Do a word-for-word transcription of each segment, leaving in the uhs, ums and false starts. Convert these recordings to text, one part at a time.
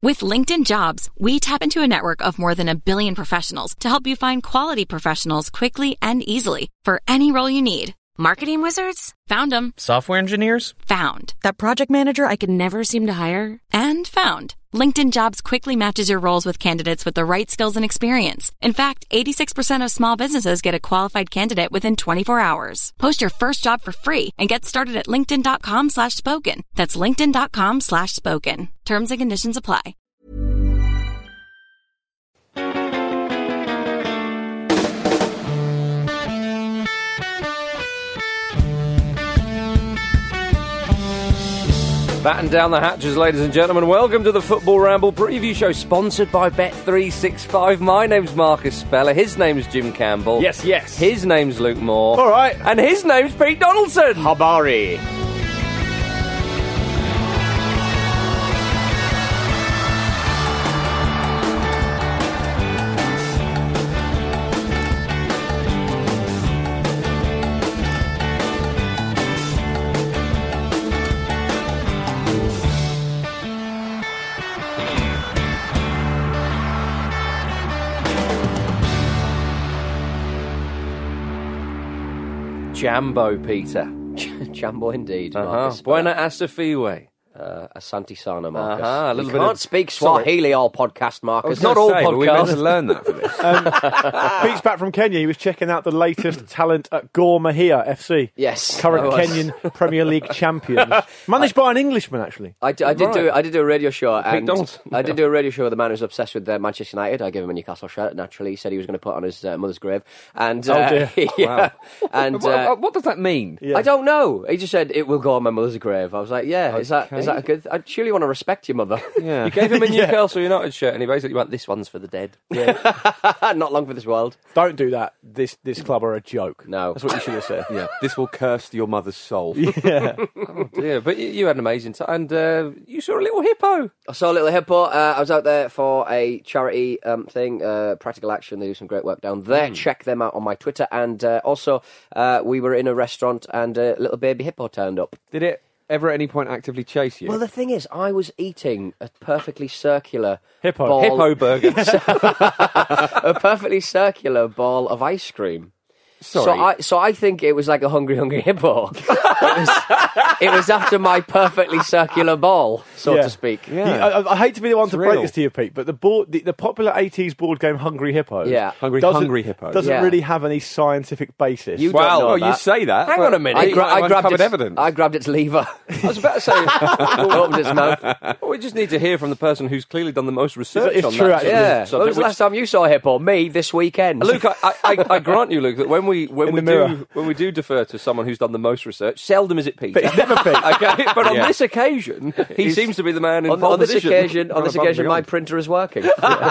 With LinkedIn Jobs, we tap into a network of more than a billion professionals to help you find quality professionals quickly and easily for any role you need. Marketing wizards? Found them. Software engineers? Found. That project manager I could never seem to hire? And found. LinkedIn Jobs quickly matches your roles with candidates with the right skills and experience. In fact, eighty-six percent of small businesses get a qualified candidate within twenty-four hours. Post your first job for free and get started at linkedin.com slash spoken. That's linkedin.com slash spoken. Terms and conditions apply. Batten down the hatches, ladies and gentlemen. Welcome to the Football Ramble preview show, sponsored by Bet three sixty-five. My name's Marcus Speller. His name's Jim Campbell. Yes, yes. His name's Luke Moore. All right. And his name's Pete Donaldson. Habari. Jambo, Peter. Jambo indeed. Uh-huh. Marcus. Buena Asafiwe. Uh, Asante Sana, Marcus. Uh-huh. A You little bit can't of- speak Swahili all podcast, Marcus. It's not all Say, but we meant to podcasts. learn that for this. Pete's back from Kenya. He was checking out the latest talent at Gor Mahia F C. Yes. Current I was. Kenyan Premier League champions. Managed by an Englishman, actually. I, d- I did Right. do I did do a radio show and Donaldson. I did do a radio show with the man who's obsessed with uh, Manchester United. I gave him a Newcastle shirt. Naturally, he said he was going to put on his uh, mother's grave. And uh, Oh, dear. yeah, Wow. and what, uh, what does that mean? Yeah. I don't know. He just said it will go on my mother's grave. I was like, yeah, is that is that a good? I surely want to respect your mother. Yeah. You gave him a Yeah. Newcastle United shirt, and he basically went, "This one's for the dead." Not long for this world. Don't do that. This this club are a joke. No. That's what you should have said. Yeah. This will curse your mother's soul. Yeah. Oh dear! But you, you had an amazing time, and uh, you saw a little hippo. I saw a little hippo. Uh, I was out there for a charity um, thing, uh, Practical Action. They do some great work down there. Check them out on my Twitter. And uh, also, uh, we were in a restaurant and a little baby hippo turned up. Did it ever at any point actively chase you? Well, the thing is, I was eating a perfectly circular Hippo. ball, Hippo burger. a perfectly circular ball of ice cream. Sorry. So I, so I think it was like a hungry, hungry hippo. it, was, it was after my perfectly circular ball, so Yeah. to speak. Yeah. You- I, I hate to be the one to break real. this to you, Pete, but the board, the, the popular eighties board game Hungry Hippos, Yeah. Hungry, doesn't, hungry hippo. doesn't Yeah. really have any scientific basis. You Well, don't know well, that. you say that. Hang but on a minute. I, I, gra- I grabbed uncovered its, evidence. I grabbed its lever. I was about to say, Opened its mouth. well, we just need to hear from the person who's clearly done the most research It's on true, that. actually. Yeah. subject, When was the which- last time you saw a hippo? Me this weekend. Luke, I, I, I, I grant you, Luke, that when we when In we the mirror. do when we do defer to someone who's done the most research, seldom is it Pete. But it's never Pete. Okay, but on Yeah. this occasion, he He's- seems to be the man in on, pole on this position. occasion, on Gone this above and occasion, my beyond. printer is working.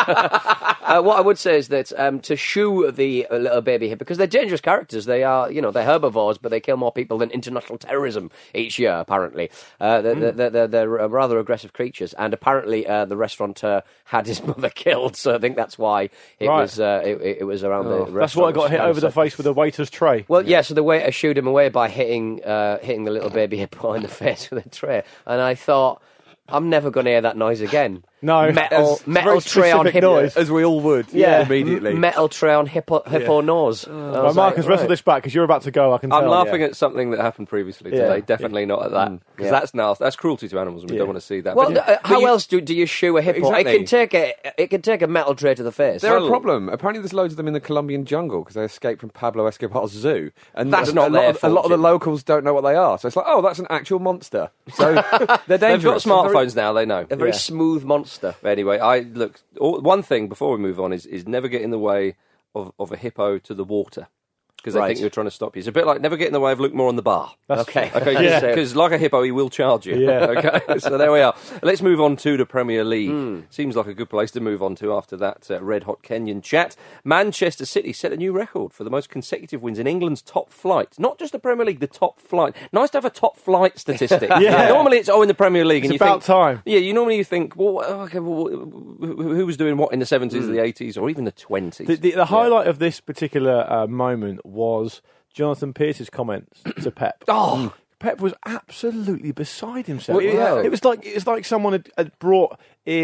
uh, what I would say is that um, to shoe the uh, little baby hippo, because they're dangerous characters. They are, you know, they're herbivores, but they kill more people than international terrorism each year. Apparently, uh, they're, Mm. they're, they're, they're uh, rather aggressive creatures, and apparently uh, the restaurateur had his mother killed. So I think that's why it Right. was uh, it, it was around the restaurant. That's why I got hit over the face with a waiter's tray. Well, yeah. So the waiter shooed him away by hitting uh, hitting the little baby hippo in the face with a tray, and I thought, I'm never going to hear that noise again. No. metal It's a metal very tray on specific hippo. noise. As we all would. Yeah, Immediately. metal tray on hippo hippo nose. I Well, was Marcus, like, wrestle right. this back because you're about to go. I can tell. I'm laughing Yeah. at something that happened previously Yeah. today. Definitely not at that, because Yeah. that's nasty. That's cruelty to animals, and we Yeah. don't want to see that. Well, But- uh, how but you- else do, do you shoe a hippo? Exactly. It can take a it can take a metal tray to the face. They're Well- a problem. Apparently, there's loads of them in the Colombian jungle because they escaped from Pablo Escobar's zoo. And That's a, not a lot their of, a fault, lot of the Jim. locals don't know what they are. So it's like, oh, that's an actual monster. So they're dangerous. They've got They're very- smartphones now. They know. A very Yeah. smooth monster. Anyway, I look. all- One thing before we move on is is never get in the way of, of a hippo to the water, because they Right. think you're trying to stop you. It's a bit like never get in the way of Luke Moore on the bar. Okay. Okay, Yeah. because like a hippo, he will charge you. Yeah. Okay, so there we are. Let's move on to the Premier League. Hmm. Seems like a good place to move on to after that uh, red-hot Kenyan chat. Manchester City set a new record for the most consecutive wins in England's top flight. Not just the Premier League, the top flight. Nice to have a top flight statistic. Yeah. Normally it's, oh, in the Premier League. It's and you about think, time. Yeah, you normally you think, well, okay, well, who who was doing what in the seventies or the eighties or even the twenties? The, the, the highlight of this particular uh, moment was Jonathan Pearce's comments to Pep. Oh. Pep was absolutely beside himself. Well, yeah. It was like it was like someone had, had brought in,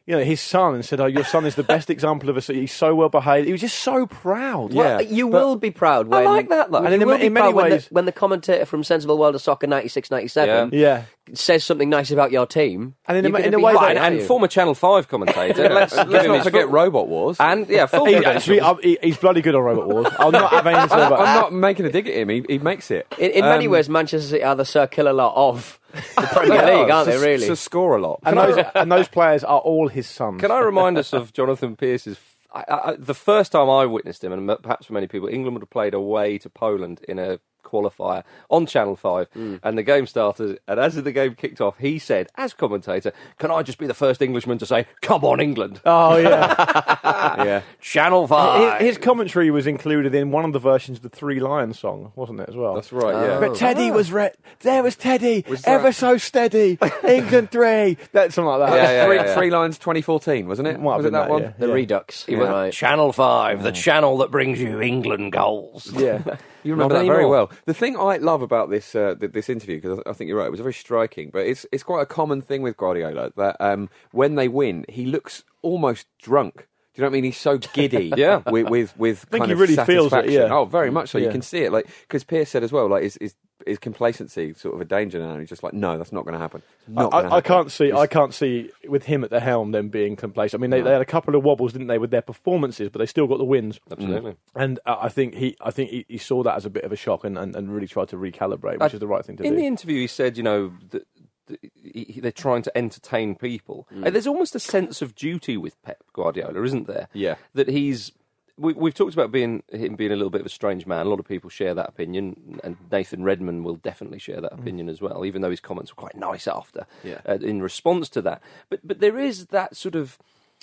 you know, his son and said, "Oh, your son is the best example of a. He's so well behaved." He was just so proud. Well, Yeah, you but- will be proud when. I like that, though. And And in you the- will be in many proud when the, ways- when the commentator from Sensible World of Soccer ninety-six ninety-seven Yeah, says something nice about your team. And in a- you're in gonna a be way happy, that- and, aren't and you? former Channel five commentator. Let's give Let's him not his forget full- Robot Wars. And yeah, full He, credentials. actually, uh, he, he's bloody good on Robot Wars. I'll not have anything to say I'm about that. not making a dig at him. He, he makes it. In, in many Um, ways, Manchester City are the Sir Kill-a-Lot of the Premier they League, are. aren't they? To- Really? To score a lot. And those, and those players are all his sons. Can I remind us of Jonathan Pearce's? I, I, the first time I witnessed him, and perhaps for many people, England would have played away to Poland in a qualifier on Channel five, Mm. and the game started, and as the game kicked off, he said, as commentator, "Can I just be the first Englishman to say, 'Come on, England'?" Oh, yeah. Yeah. Channel five. his, his commentary was included in one of the versions of the Three Lions song, wasn't it, as well? That's right, yeah. But Teddy was re- there was Teddy, Was ever that- so steady, England three, that's something like that. Yeah, yeah, three, yeah, yeah. three Lines twenty fourteen, wasn't it? Might have was it been that, that, one? yeah. the Redux. He went, Right. Channel five, the channel that brings you England goals. Yeah. You remember Not that very anymore. well. The thing I love about this uh, th- this interview, because I think you're right, it was very striking, but it's it's quite a common thing with Guardiola that um, when they win, he looks almost drunk. Do you know what I mean? He's so giddy. Yeah. with with, with think kind he of really feels it, satisfaction. yeah. Oh, very much so. You Yeah. can see it, like because Pierce said as well, like his, his his complacency sort of a danger now. And he's just like, no, that's not going to happen. It's not I, gonna I happen. can't see. He's- I can't see with him at the helm them being complacent. I mean, they, they had a couple of wobbles, didn't they, with their performances, but they still got the wins. Absolutely. And uh, I think he, I think he, he saw that as a bit of a shock and, and, and really tried to recalibrate, which I- is the right thing to In do. the interview, he said, you know, that, that he, they're trying to entertain people. Uh, There's almost a sense of duty with Pep Guardiola, isn't there? Yeah. That he's. We, we've talked about being him being a little bit of a strange man. A lot of people share that opinion, and Nathan Redmond will definitely share that opinion as well. Even though his comments were quite nice after, Yeah. uh, in response to that. But but there is that sort of.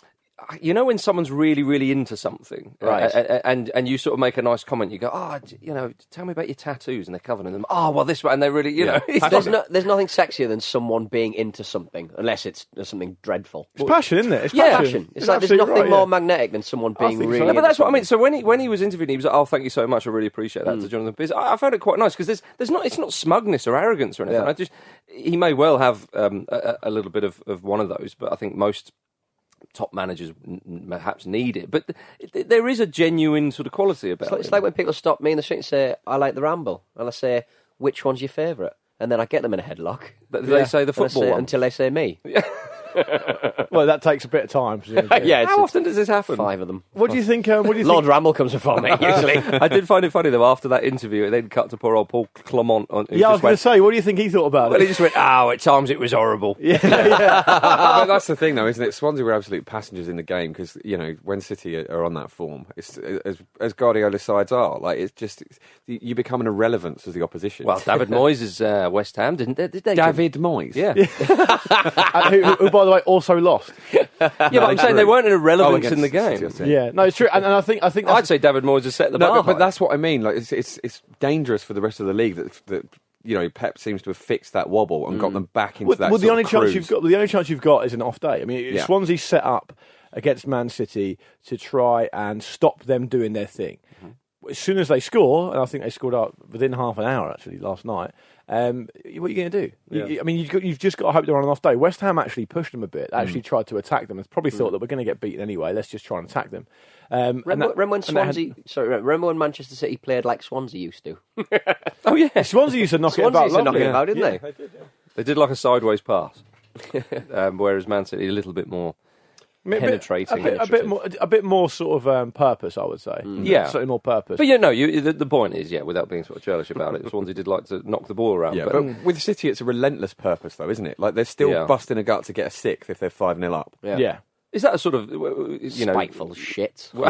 You know when someone's really, really into something, Right. uh, and, and and you sort of make a nice comment, you go, oh, d- you know, tell me about your tattoos, and they're covered in them. Oh, well, this one, and they really, you Yeah. know, it's There's, not- no, there's nothing sexier than someone being into something, unless it's something dreadful. It's passion, isn't it? It's Yeah. Passion. It's It's like there's absolutely nothing right, more yeah. magnetic than someone I being think so. really. No, but into that's what I mean. something. So when he when he was interviewed, he was like, "Oh, thank you so much. I really appreciate that." To Jonathan Pearce, I, I found it quite nice because there's there's not it's not smugness or arrogance or anything. Yeah. I just he may well have um, a, a little bit of, of one of those, but I think most top managers n- perhaps need it. But th- there is a genuine sort of quality about It's like, it. it's like when people stop me in the street and say, "I like the Ramble," and I say, "Which one's your favourite?" And then I get them in a headlock. But they say the And I football say- one. until they say me. Well, that takes a bit of time. presumably. Yeah, it's, How it's often does this happen? five of them. What do you think? Uh, what do you Lord think? Ramble comes before me usually. I did find it funny though. After that interview, it then cut to poor old Paul Clement. On, who Yeah, I was just going went, to say. What do you think he thought about well, he it? just went, "Oh, at times it was horrible." but that's the thing, though, isn't it? Swansea were absolute passengers in the game because you know when City are, are on that form, it's as as Guardiola's sides are. Like it's just it's, you become an irrelevance as the opposition. Well, David Moyes is uh, West Ham, didn't they? Did they? David Moyes. Yeah. Uh, who, who, by the way, also lost. Yeah, but I'm saying they weren't an irrelevance in the game. City, I think. Yeah, no, it's true, and, and I think I think I'd that's, say David Moyes has set the No, bar. but, but high. that's what I mean. Like it's it's it's dangerous for the rest of the league that that you know Pep seems to have fixed that wobble and got them back into well, that. well, the sort only of chance cruise. you've got, the only chance you've got is an off day. I mean, Yeah. Swansea set up against Man City to try and stop them doing their thing. Mm-hmm. As soon as they score, and I think they scored out within half an hour actually last night. Um, what are you going to do? You- Yeah. I mean, you've, got, you've just got to hope they're on an off day. West Ham actually pushed them a bit. Actually Mm. tried to attack them. And probably thought that we're going to get beaten anyway. Let's just try and attack them. Um, and Remember, that- remember when and that had- Swansea? Sorry, remember when Manchester City played like Swansea used to? oh yeah, Swansea used to knock it Swansea about. used to knock lovely. it about, didn't Yeah, they? did, yeah. they did like a sideways pass, um, whereas Man City a little bit more. I mean, a bit- Penetrating. a bit, a bit more, a bit more sort of um, purpose, I would say. Yeah. slightly more purpose. But yeah, no. You, the, the point is, yeah, without being sort of churlish about it, Swansea did like to knock the ball around. Yeah, but, but with City, it's a relentless purpose, though, isn't it? Like they're still Yeah. busting a gut to get a sixth if they're five nil up. yeah. is that a sort of you know Spiteful shit. No,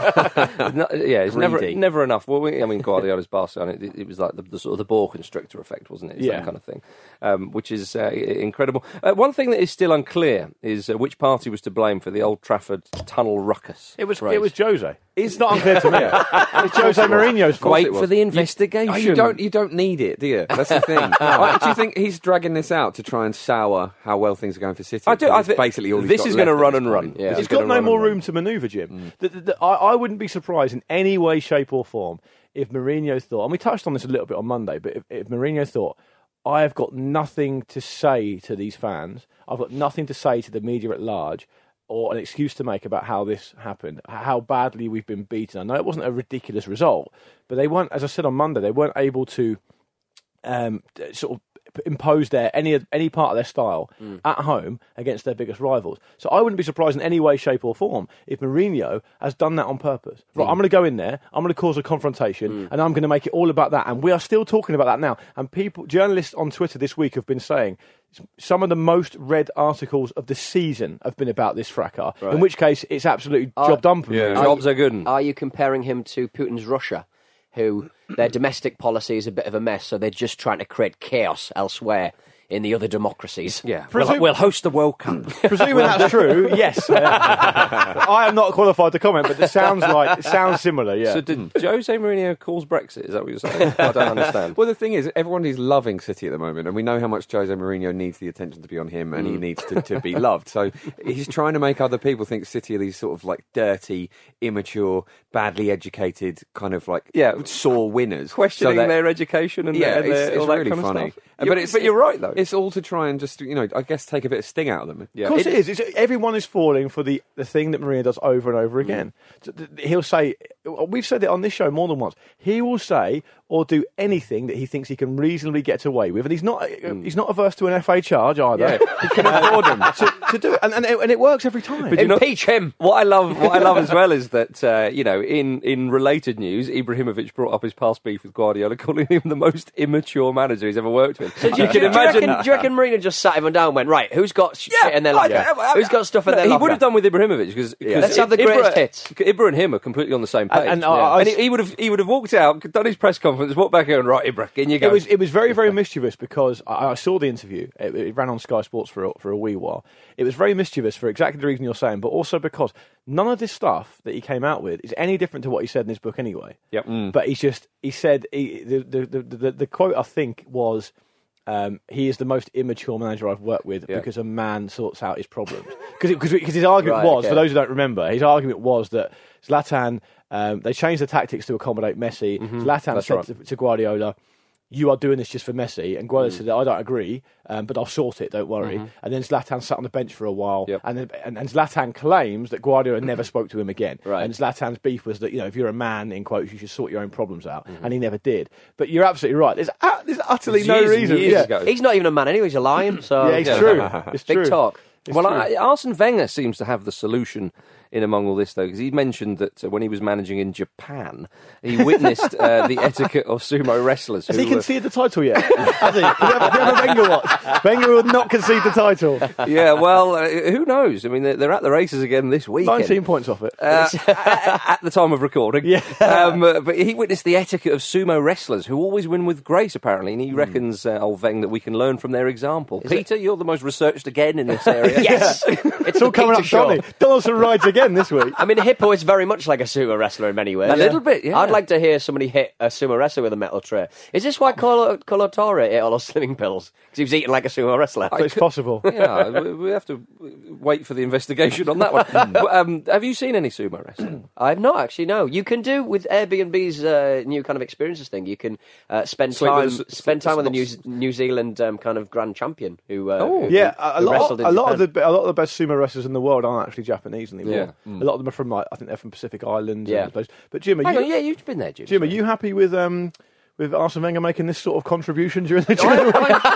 yeah, it's never Greedy. never enough. Well, we, I mean, Guardiola's Barcelona, it, it was like the, the sort of the boa constrictor effect, wasn't it? It's Yeah. that kind of thing, um, which is uh, i- incredible. Uh, one thing that is still unclear is uh, which party was to blame for the Old Trafford tunnel ruckus. It was Right. it was Jose. It's not unclear to me. It's Jose Mourinho's fault. Wait it for was. the investigation. Oh, you don't you don't need it, do you? That's the thing. I, do you think he's dragging this out to try and sour how well things are going for City? I do. Because I it's thi- basically all he's this got is left gonna at run this and point. run. Yeah. This He's is got gonna no run more and room run. to manoeuvre, Jim. The- the- the- I, I wouldn't be surprised in any way, shape, or form if Mourinho thought, and we touched on this a little bit on Monday, but if, if Mourinho thought, I have got nothing to say to these fans, I've got nothing to say to the media at large, or an excuse to make about how this happened, how badly we've been beaten. I know it wasn't a ridiculous result, but they weren't, as I said on Monday, they weren't able to um, sort of impose their any any part of their style mm. at home against their biggest rivals. So I wouldn't be surprised in any way, shape or form if Mourinho has done that on purpose. Right, mm. I'm going to go in there, I'm going to cause a confrontation, mm. and I'm going to make it all about that. And we are still talking about that now. And people, journalists on Twitter this week have been saying some of the most read articles of the season have been about this fracas. Right. In which case, it's absolutely are, job done for yeah. me. Jobs are good. Are you comparing him to Putin's Russia, who their domestic policy is a bit of a mess, so they're just trying to create chaos elsewhere in the other democracies? Yeah, Presum- we'll, we'll host the World Cup. Presuming that's true, yes. Uh, I am not qualified to comment, but it sounds like it sounds similar. Yeah. So did Jose Mourinho cause Brexit? Is that what you're saying? I don't understand. Well, the thing is, everyone is loving City at the moment, and we know how much Jose Mourinho needs the attention to be on him, and mm. he needs to, to be loved. So he's trying to make other people think City are these sort of like dirty, immature, badly educated, kind of like yeah. sore winners, questioning so that, their education and yeah, their, their, it's, it's all that really kind funny. Of stuff. But you're, it's but you're right though. It's all to try and just, you know, I guess take a bit of sting out of them. Yeah. Of course it, it is. It's, everyone is falling for the, the thing that Mourinho does over and over again. Mm. He'll say, we've said it on this show more than once, he will say or do anything that he thinks he can reasonably get away with. And he's not mm. he's not averse to an F A charge either. Yeah. He can afford them to, to do it. And, and, it. and it works every time. But you know, impeach him. What I love what I love as well is that, uh, you know, in, in related news, Ibrahimovic brought up his past beef with Guardiola, calling him the most immature manager he's ever worked with. So do you, you do, can do, imagine... you reckon, do you reckon Mourinho just sat everyone down and went, right, who's got shit Yeah, in their locker? I- I- I- Who's got stuff in No, their he locker? would have done with Ibrahimovic because Yeah. Let's have the greatest hits. Ibra and him are completely on the same page. And- and yeah. I- I- And he, he would have he would have walked out, done his press conference, walked back here and right, Ibra, in you go. It was it was very very mischievous because I, I saw the interview. It, it ran on Sky Sports for a, for a wee while. It was very mischievous for exactly the reason you're saying, but also because none of this stuff that he came out with is any different to what he said in his book anyway. Yep. Mm. But he's just he said he, the, the, the the the quote I think was. Um, he is the most immature manager I've worked with yeah. because a man sorts out his problems. Because his argument right, was, okay. for those who don't remember, his argument was that Zlatan, um, they changed the tactics to accommodate Messi. Mm-hmm. Zlatan That's said right. to, to Guardiola, you are doing this just for Messi. And Guardiola Mm. said, I don't agree, um, but I'll sort it, don't worry. Mm-hmm. And then Zlatan sat on the bench for a while. Yep. And, then, and and Zlatan claims that Guardiola never spoke to him again. Right. And Zlatan's beef was that, you know, if you're a man, in quotes, you should sort your own problems out. Mm-hmm. And he never did. But you're absolutely right. There's, uh, there's utterly It's no years and reason. years yeah. ago. He's not even a man anyway, he's a lion. So Yeah, it's Yeah. true. It's Big true. talk. It's well, true. I, Arsene Wenger seems to have the solution in among all this, though, because he mentioned that uh, when he was managing in Japan, he witnessed uh, the etiquette of sumo wrestlers. Has who, he conceded the title yet? Has he? Have you ever, have you ever Wenger watch? Wenger will not concede the title. uh, yeah, well, uh, who knows? I mean, they're, they're at the races again this weekend. nineteen points off it. Uh, at the time of recording. Yeah. Um, uh, but he witnessed the etiquette of sumo wrestlers who always win with grace, apparently, and he reckons, uh, old Weng, that we can learn from their example. Is Peter, you're the most researched again in this area. Yes, it's It's all coming up, show. Donny. Donaldson rides again this week. I mean, Hippo is very much like a sumo wrestler in many ways. A little bit, yeah. I'd like to hear somebody hit a sumo wrestler with a metal tray. Is this why Colo, Colo Torre ate all those slimming pills? Because he was eating like a sumo wrestler. But it's possible. Yeah, we- we have to wait for the investigation on that one. But, um, have you seen any sumo wrestling? I've not actually, no. You can do with Airbnb's uh, new kind of experiences thing. You can uh, spend Sleep time with a s- spend time with a not New, s- New Zealand um, kind of grand champion who. Uh, Oh. who- Yeah, a, a who lot, wrestled in a lot of Japan. the a lot of the best sumo wrestlers in the world aren't actually Japanese anymore. Yeah. A lot of them are from like I think they're from Pacific Islands. Yeah. And those. But Jim, are Hang you, on, yeah, you've been there, Jim. Jim, are you happy with um with Arsene Wenger making this sort of contribution during the January?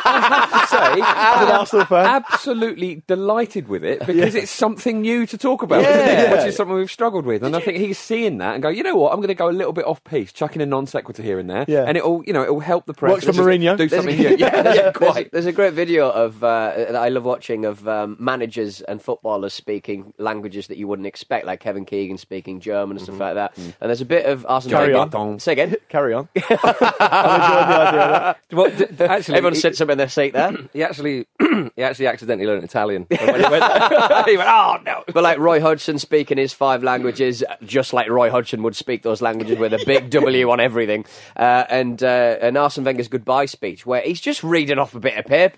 to say, As an Arsenal fan, absolutely delighted with it because it's something new to talk about, Yeah. isn't it? Which is something we've struggled with. And I think he's seeing that and go, you know what, I'm going to go a little bit off piece, chucking a non sequitur here and there, Yeah. and it'll, you know, it'll help the press. Works for Let's just Mourinho. Do There's something a- new. Yeah, yeah, There's, quite. there's a great video of uh, that I love watching of um, managers and footballers speaking languages that you wouldn't expect, like Kevin Keegan speaking German and stuff like that. And there's a bit of Arsene Carry Wenger. on. Say again. carry on. I enjoyed the idea of that. Well, d- d- actually, Everyone he, sits up in their seat there. he actually, he actually accidentally learned Italian. When he went, he went, oh no! But like Roy Hodgson speaking his five languages, just like Roy Hodgson would speak those languages with a big W on everything. Uh, and uh, and Arsene Wenger's goodbye speech, where he's just reading off a bit of paper.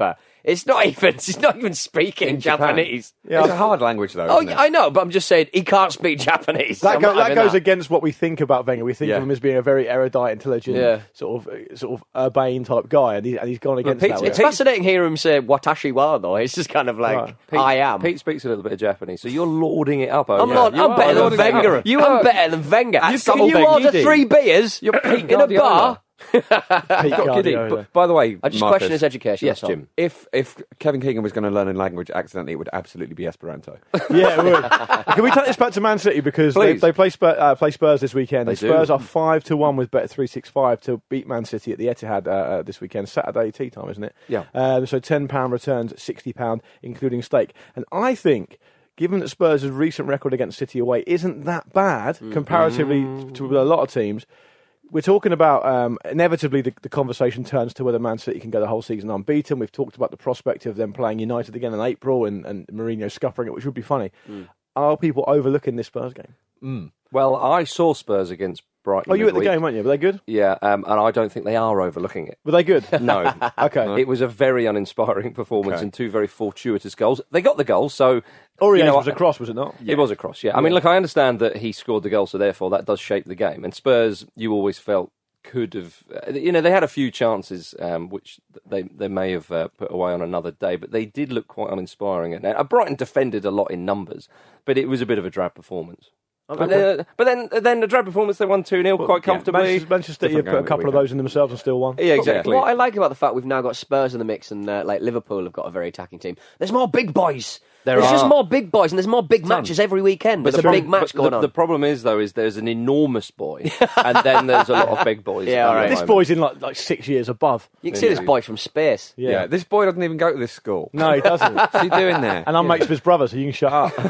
It's not even. He's not even speaking In Japan. Japanese. Yeah. It's a hard language, though. Oh, isn't it? I know, but I'm just saying he can't speak Japanese. That, I'm go, not that having goes that. against what we think about Wenger. We think Yeah. of him as being a very erudite, intelligent, Yeah. sort of sort of urbane type guy, and, he, and he's gone against Pete- that. with It's it. fascinating hearing him say "watashi wa," though. It's just kind of like Right. Pete, I am. Pete speaks a little bit of Japanese, so you're lording it up. I'm over not. you I'm are better than lording it up. Wenger. You are better than Wenger. At You, some can you thing, order you do. three beers You're Pete in a bar? Guardiola. Pete Got giddy. Guardiola. But, by the way, I just Marcus, question his education. Yes, that's all. Jim. If if Kevin Keegan was going to learn a language accidentally, it would absolutely be Esperanto. Yeah, it would. Can we take this back to Man City because they, Please. they play, Spurs, uh, play Spurs this weekend. They The Spurs do. are five to one with Bet three sixty-five to beat Man City at the Etihad uh, uh, this weekend. Saturday tea time, isn't it? Yeah. Um, so ten pound returns, sixty pound including stake. And I think, given that Spurs' recent record against City away isn't that bad comparatively to a lot of teams. We're talking about, um, inevitably, the, the conversation turns to whether Man City can go the whole season unbeaten. We've talked about the prospect of them playing United again in April and, and Mourinho scuppering it, which would be funny. Are people overlooking this Spurs game? Well, I saw Spurs against Brighton. Oh, you were at the midweek. game, weren't you? Were they good? Yeah, um, and I don't think they are overlooking it. Were they good? No. Okay. It was a very uninspiring performance Okay. and two very fortuitous goals. They got the goals, so... Aurier you know, was a cross, was it not? It was a cross, yeah. I mean, look, I understand that he scored the goal, so therefore that does shape the game. And Spurs, you always felt, could have... Uh, you know, they had a few chances, um, which they they may have uh, put away on another day, but they did look quite uninspiring. And uh, Brighton defended a lot in numbers, but it was a bit of a drab performance. But, uh, but then then the drab performance, they won two nil quite comfortably. Manchester, Manchester City have Different put a game couple of weekend. those in themselves and still won. Yeah, exactly. What I like about the fact we've now got Spurs in the mix and uh, like Liverpool have got a very attacking team. There's more big boys. There there's are. just more big boys and there's more big matches every weekend. There's a prob- big match but going the, on. The problem is, though, is there's an enormous boy, and then there's a lot of big boys. Yeah, at all the right. This moment. boy's in like like six years above. you can see this boy from space. Yeah. Yeah, this boy doesn't even go to this school. No, he doesn't. What's he doing there? And I'm mates with his brother, so you can shut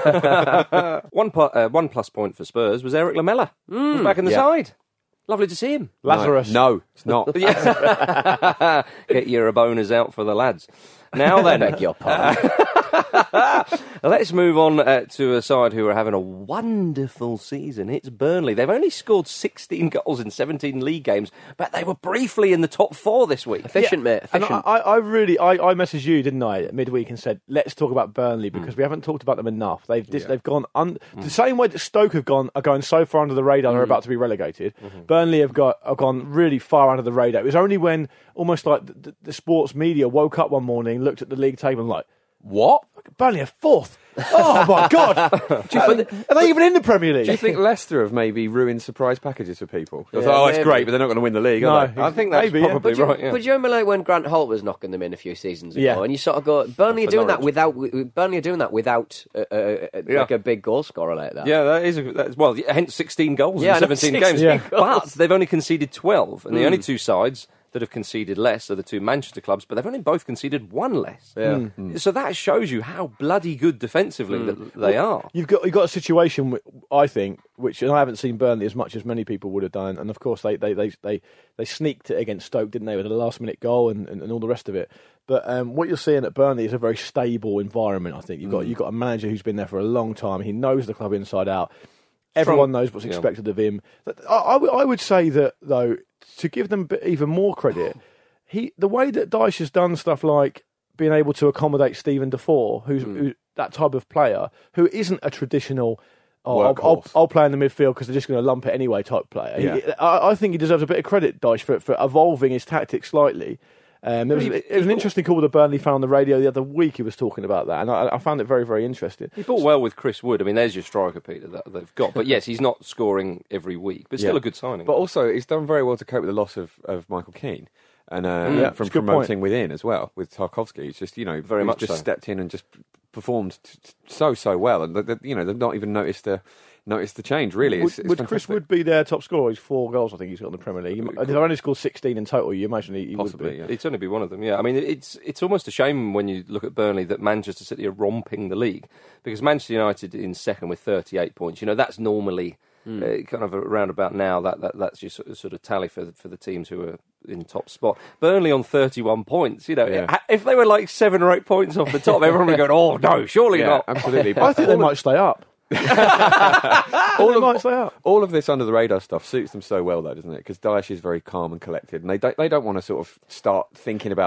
up. One, pu- uh, one plus point for Spurs was Eric Lamella. He's back in the Yeah. side. Lovely to see him. Lazarus. No, it's not. Yeah. Get your boners out for the lads. Now then, Beg your pardon. let's move on uh, to a side who are having a wonderful season. It's Burnley. They've only scored sixteen goals in seventeen league games, but they were briefly in the top four this week. Efficient, mate. And Efficient. I, I really, I, I messaged you, didn't I, at midweek and said, let's talk about Burnley because we haven't talked about them enough. They've this, they've gone un- the same way that Stoke have gone are going so far under the radar they're about to be relegated. Burnley have got have gone really far under the radar. It was only when almost like the, the sports media woke up one morning, looked at the league table and like, what? Burnley are fourth. Oh my god! Do you think, are they even in the Premier League? Do you think Leicester have maybe ruined surprise packages for people? It's Yeah, like, oh, it's maybe. great, but they're not going to win the league, No. are they? I think that's Maybe, yeah. probably But, you, right. Yeah. but you remember like when Grant Holt was knocking them in a few seasons ago, Yeah. and you sort of go, Burnley are For doing that Norwich. without w- Burnley are doing that without uh, uh, uh, Yeah. like a big goal scorer like that. Yeah, that is a, that's, well, yeah, hence sixteen goals Yeah, I in know, seventeen sixteen games. Yeah. But they've only conceded twelve, and the only two sides that have conceded less are the two Manchester clubs, but they've only both conceded one less. Yeah. So that shows you how bloody good defensively that they are. You've got you've got a situation, wh- I think, which and I haven't seen Burnley as much as many people would have done, and of course they they they they, they sneaked it against Stoke, didn't they, with a last minute goal and, and, and all the rest of it. But um, what you're seeing at Burnley is a very stable environment. I think you've got you've got a manager who's been there for a long time. He knows the club inside out. Everyone knows what's yeah. expected of him. But I, I would- I would say that though, to give them b- even more credit, he the way that Dyche has done stuff like being able to accommodate Stephen Defoe, who's, who's that type of player, who isn't a traditional, oh, I'll, I'll, Workhorse. I'll play in the midfield because they're just going to lump it anyway type player. Yeah. He- I, I think he deserves a bit of credit, Dyche, for, for evolving his tactics slightly. Um, there was, it was an interesting call that Burnley found on the radio the other week. He was talking about that, and I, I found it very, very interesting. He bought well with Chris Wood. I mean, there's your striker, Peter, that they've got. But yes, he's not scoring every week, but still Yeah. a good signing. But also, he's done very well to cope with the loss of, of Michael Keane. And uh, Yeah, from it's a good promoting within as well with Tarkovsky, he's just you know Very he's much just so. stepped in and just performed t- t- so so well, and the, the, you know they've not even noticed the noticed the change really. Would, It's, it's would Chris fantastic. Wood be their top scorer? He's four goals, I think he's got in the Premier League. He- They've only scored sixteen in total. You imagine he, he Possibly, would be. yeah. It's only be one of them, yeah. I mean, it's it's almost a shame when you look at Burnley that Manchester City are romping the league, because Manchester United in second with thirty-eight points. You know, that's normally uh, kind of around about now. That, that that's your sort of, sort of tally for the, for the teams who are in top spot. Burnley on thirty-one points. You know, Yeah. if they were like seven or eight points off the top, everyone would go, "Oh no, surely Yeah, not." absolutely. I think they might stay up. all they of, might stay up. all of this under the radar stuff suits them so well, though, doesn't it? Because Dyche is very calm and collected, and they don't, they don't want to sort of start thinking about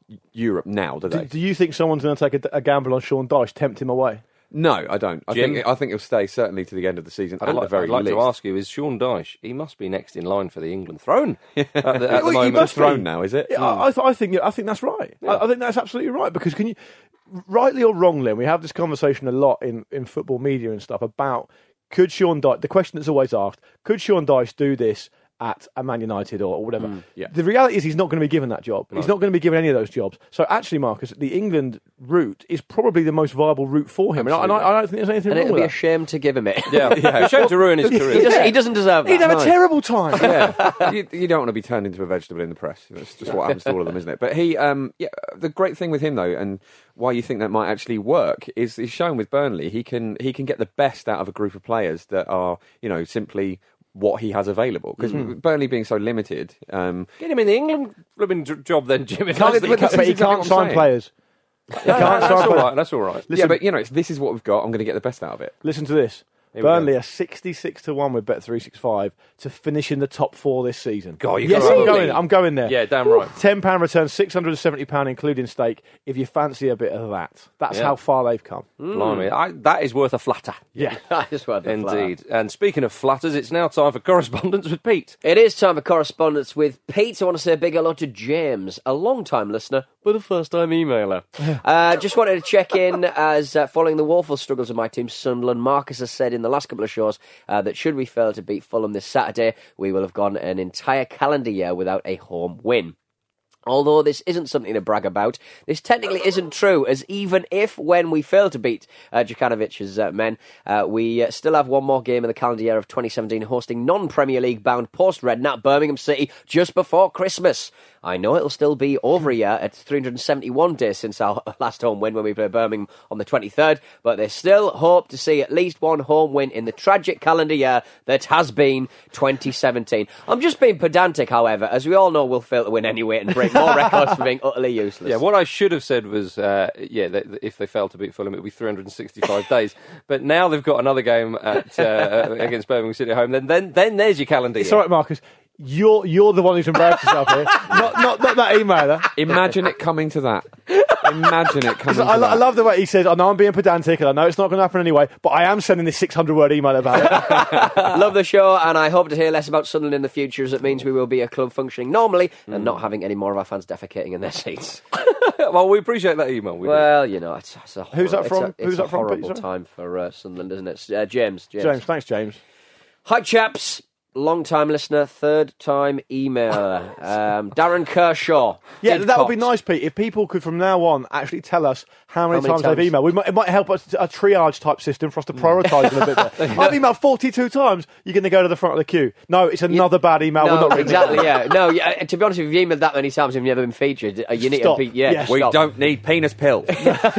Europe now, do they? Do, do you think someone's going to take a, a gamble on Sean Dyche, tempt him away? No, I don't. I Jim? think I think he'll stay certainly to the end of the season. I'd at like, the very I'd like least. to ask you, is Sean Dyche, he must be next in line for the England throne at the, at the Well, he moment. must throne be. now, is it? Yeah, I, I, th- I think I think that's right. I, I think that's absolutely right because can you, rightly or wrongly, and we have this conversation a lot in, in football media and stuff about could Sean Dyche. The question that's always asked: could Sean Dyche do this at a Man United or, or whatever? Mm, yeah. The reality is he's not going to be given that job. He's not going to be given any of those jobs. So actually, Marcus, the England route is probably the most viable route for him, and I, and I, I don't think there's anything And wrong it'll with be a that. shame to give him it. Yeah, yeah. Shame to ruin his he, career. doesn't, he doesn't deserve that. He'd have No. a terrible time. Yeah, you, you don't want to be turned into a vegetable in the press. That's just what happens to all of them, isn't it? But he, um, yeah, the great thing with him though, and why you think that might actually work is he's shown with Burnley he can he can get the best out of a group of players that are you know simply what he has available because Mm. Burnley being so limited. Um, Get him in the England flipping j- job then, Jim. If Can't- that's the but case. But he exactly can't what I'm sign saying. players. He No, can't no, sign that's all players. right. That's all right. yeah, but you know it's, this is what we've got. I'm going to get the best out of it. Listen to this. Here we Burnley go. are sixty-six to one with Bet three sixty-five to finish in the top four this season. God, you yes, got I'm it. going. I'm going there. Yeah, damn right. ten pound return, six hundred and seventy pound including stake. If you fancy a bit of that, that's Yeah. how far they've come. Blimey, I, that is worth a flutter. Yeah. I just want to flat. Indeed. And speaking of flutters, it's now time for correspondence with Pete. It is time for correspondence with Pete. I want to say a big hello to James, a long-time listener, but a first-time emailer. uh, just wanted to check in as uh, following the woeful struggles of my team, Sunderland. Marcus has said in the last couple of shows uh, that should we fail to beat Fulham this Saturday, we will have gone an entire calendar year without a home win. Although this isn't something to brag about, this technically isn't true, as even if, when we fail to beat uh, Djukanovic's uh, men, uh, we uh, still have one more game in the calendar year of twenty seventeen, hosting non-Premier League-bound post-Redknapp Birmingham City just before Christmas. I know it'll still be over a year at three hundred seventy-one days since our last home win when we played Birmingham on the twenty-third, but they still hope to see at least one home win in the tragic calendar year that has been twenty seventeen. I'm just being pedantic, however, as we all know we'll fail to win anyway and break more records for being utterly useless. Yeah, what I should have said was, uh, yeah, that, that if they fail to beat Fulham, it would be three hundred sixty-five days. But now they've got another game at, uh, against Birmingham City at home. Then, then, then there's your calendar. It's year. all right, Marcus. You're you're the one who's embarrassed yourself here, not not not that emailer. Imagine it coming to that. Imagine it coming. I, to lo- that. I love the way he says, I know I'm being pedantic and I know it's not going to happen anyway, but I am sending this six hundred word email about it. Love the show, and I hope to hear less about Sunderland in the future, as it means we will be a club functioning normally and not having any more of our fans defecating in their seats. Well, we appreciate that email. We do. Well, you know, it's, it's a Who's that it's from? A, it's Who's a that from, horrible Pete, sorry? time for uh, Sunderland, isn't it? Uh, James, James. James, thanks, James. Hi, chaps. Long-time listener, third-time emailer. Um, Darren Kershaw. Yeah, Did that would be Cox. nice, Pete, if people could from now on actually tell us how many, How many times, they've times? emailed. We might, it might help us a triage type system for us to prioritise them a bit better. I've emailed forty-two times. You're going to go to the front of the queue. No, it's another bad email. No, We're not reading exactly, it. yeah. No, yeah, uh, to be honest, if you've emailed that many times and you've never been featured, uh, you need Stop. to be, yeah, Yes. We stop. don't need penis pills.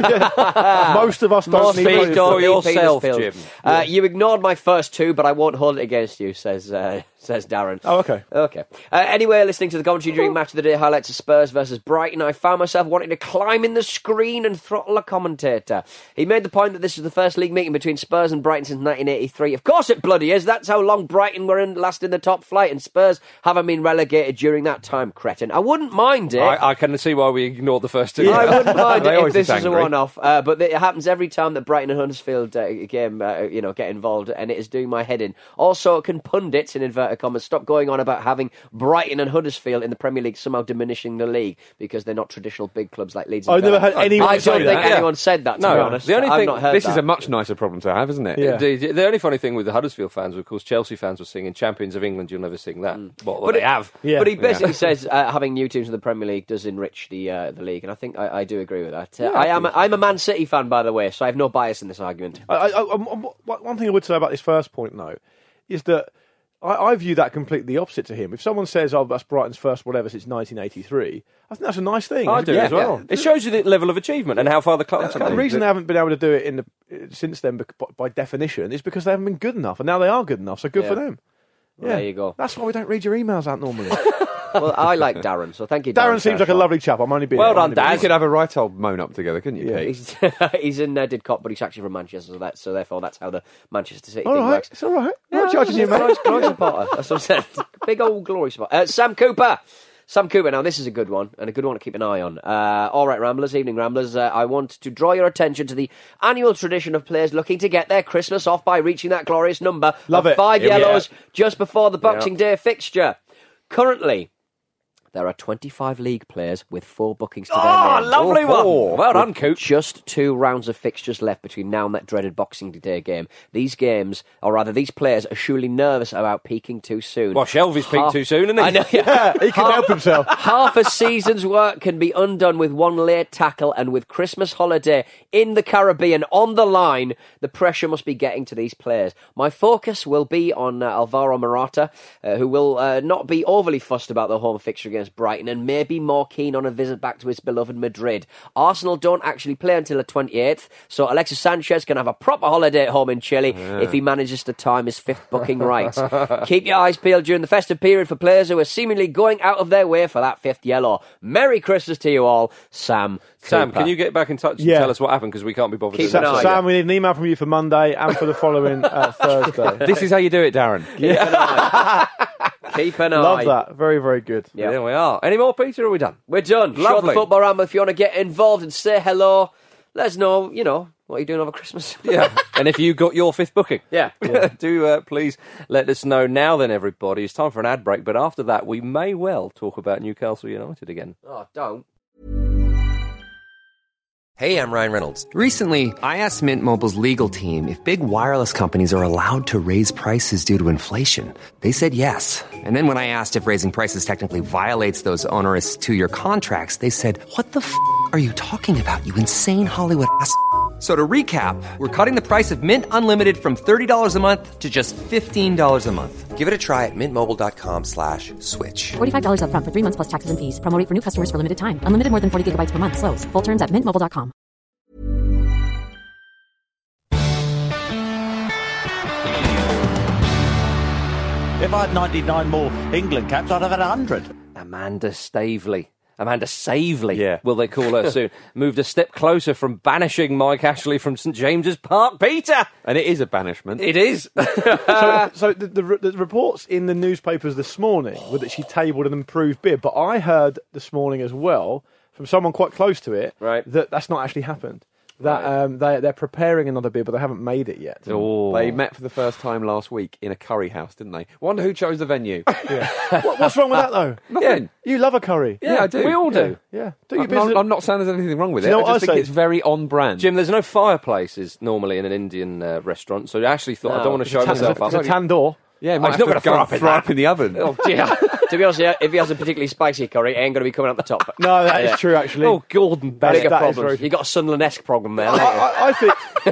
Most of us don't Most need people Speak don't for need yourself, penis Jim. pills. Uh, You ignored my first two, but I won't hold it against you, says uh, says Darren. Oh, okay. Okay. Uh, anyway, listening to the commentary during Match of the Day highlights of Spurs versus Brighton, I found myself wanting to climb in the screen and throttle a commentator. He made the point that this was the first league meeting between Spurs and Brighton since nineteen eighty-three. Of course it bloody is. That's how long Brighton were in, last in the top flight, and Spurs haven't been relegated during that time, cretin. I wouldn't mind it. I, I can see why we ignored the first two. I wouldn't mind They it if always this look is a angry. one-off, uh, but it happens every time that Brighton and Huddersfield uh, game, uh, you know, get involved, and it is doing my head in. Also, can pundits, in inverted commas, stop going on about having Brighton and Huddersfield in the Premier League somehow diminishing the league because they're not traditional big clubs like Leeds and I've never Villa? heard anyone I say don't think that. anyone said that, to No, be honest. the only I've thing- not heard This that. is a much nicer problem to have, isn't it? Yeah. Indeed. The only funny thing with the Huddersfield fans, of course, Chelsea fans were singing "Champions of England." You'll never sing that. Well, But they it- have. Yeah. But he basically says uh, having new teams in the Premier League does enrich the uh, the league, and I think I, I do agree with that. Uh, I am a, I'm a Man City fan, by the way, so I have no bias in this argument. I, I, I, I- one thing I would say about this first point, though, is that I, I view that completely the opposite to him. If someone says, oh, that's Brighton's first whatever since nineteen eighty-three, I think that's a nice thing. I do Yeah, as well. yeah. It shows you the level of achievement and how far the club's The come. reason they haven't been able to do it in the, since then, bec- by, by definition, is because they haven't been good enough, and now they are good enough. So good Yeah. for them. Well, there you go. That's why we don't read your emails out normally. Well, I like Darren, so thank you, Darren. Darren seems like a Kershaw. lovely chap. I'm only being Well I'm done, only being- Dad. You could have a right old moan up together, couldn't you, Yeah. Pete? He's, he's in uh, Did Cop, but he's actually from Manchester, so, that, so therefore that's how the Manchester City All thing right, works. it's all right. I'm not judging you, mate. Glory, glory supporter. That's what I said. Big old glory supporter. Uh, Sam Cooper. Sam Cooper, now this is a good one, and a good one to keep an eye on. Uh, all right, Ramblers, evening Ramblers, uh, I want to draw your attention to the annual tradition of players looking to get their Christmas off by reaching that glorious number Love of it. five Here we yellows are. just before the Boxing Day fixture. Currently, there are twenty-five league players with four bookings to their Oh, name. lovely Oh, one. Well done, Coop. Just two rounds of fixtures left between now and that dreaded Boxing Day game. These games, or rather these players, are surely nervous about peaking too soon. Well, Shelby's peaked Half- too soon, isn't he? I know, yeah. He can help himself. Half a season's work can be undone with one late tackle, and with Christmas holiday in the Caribbean on the line, the pressure must be getting to these players. My focus will be on uh, Alvaro Morata, uh, who will uh, not be overly fussed about the home fixture against Brighton and may be more keen on a visit back to his beloved Madrid. Arsenal don't actually play until the twenty-eighth, so Alexis Sanchez can have a proper holiday at home in Chile yeah. if he manages to time his fifth booking right. Keep your eyes peeled during the festive period for players who are seemingly going out of their way for that fifth yellow. Merry Christmas to you all, Sam. Sam, Cooper. can you get back in touch and Yeah. tell us what happened, because we can't be bothered. Keep to an do eye. that. Sam, we need an email from you for Monday and for the following uh, Thursday. This is how you do it, Darren. Keep an eye. Keep an eye. Love that. Very, very good. Yeah. There we are. Any more, Peter, or are we done? We're done. Short Lovely. the Football Ramble. If you want to get involved and say hello, let us know, you know, what are you doing over Christmas? Yeah. And if you got your fifth booking, Yeah. do uh, please let us know now then, everybody. It's time for an ad break, but after that, we may well talk about Newcastle United again. Oh, don't. Hey, I'm Ryan Reynolds. Recently, I asked Mint Mobile's legal team if big wireless companies are allowed to raise prices due to inflation. They said yes. And then when I asked if raising prices technically violates those onerous two-year contracts, they said, what the f*** are you talking about, you insane Hollywood ass f- So to recap, we're cutting the price of Mint Unlimited from thirty dollars a month to just fifteen dollars a month. Give it a try at mintmobile.com slash switch. forty-five dollars up front for three months plus taxes and fees. Promo rate for new customers for limited time. Unlimited more than forty gigabytes per month. Slows full terms at mint mobile dot com. If I had ninety-nine more England caps, I'd have had one hundred. Amanda Stavely. Amanda Savely, Yeah. will they call her soon, moved a step closer from banishing Mike Ashley from St James's Park. Peter! And it is a banishment. It is. So, so the, the, the reports in the newspapers this morning were that she tabled an improved bid, but I heard this morning as well from someone quite close to it Right. that that's not actually happened. That um, they, they're preparing another bid, but they haven't made it yet. Oh. They met for the first time last week in a curry house, didn't they? Wonder who chose the venue. What, what's wrong with that, though? Nothing. You love a curry. Yeah, I do. We all do. Yeah. Do your I'm, business. not, I'm not saying there's anything wrong with Do it. you know I what just I think say? it's very on brand. Jim, there's no fireplaces normally in an Indian uh, restaurant, so Ashley thought, I No. don't want to show It's a- myself it's a up. tandoor. yeah, Oh, might he's have not to gonna throw go up in throw that. up in the oven. Oh, dear. To be honest, yeah, if he has a particularly spicy curry, it ain't going to be coming out the top. No, that is Yeah. true, actually. Oh, Gordon. That is- Bigger that is problems. very- You got a Sunderland-esque problem there. I, haven't I, I think.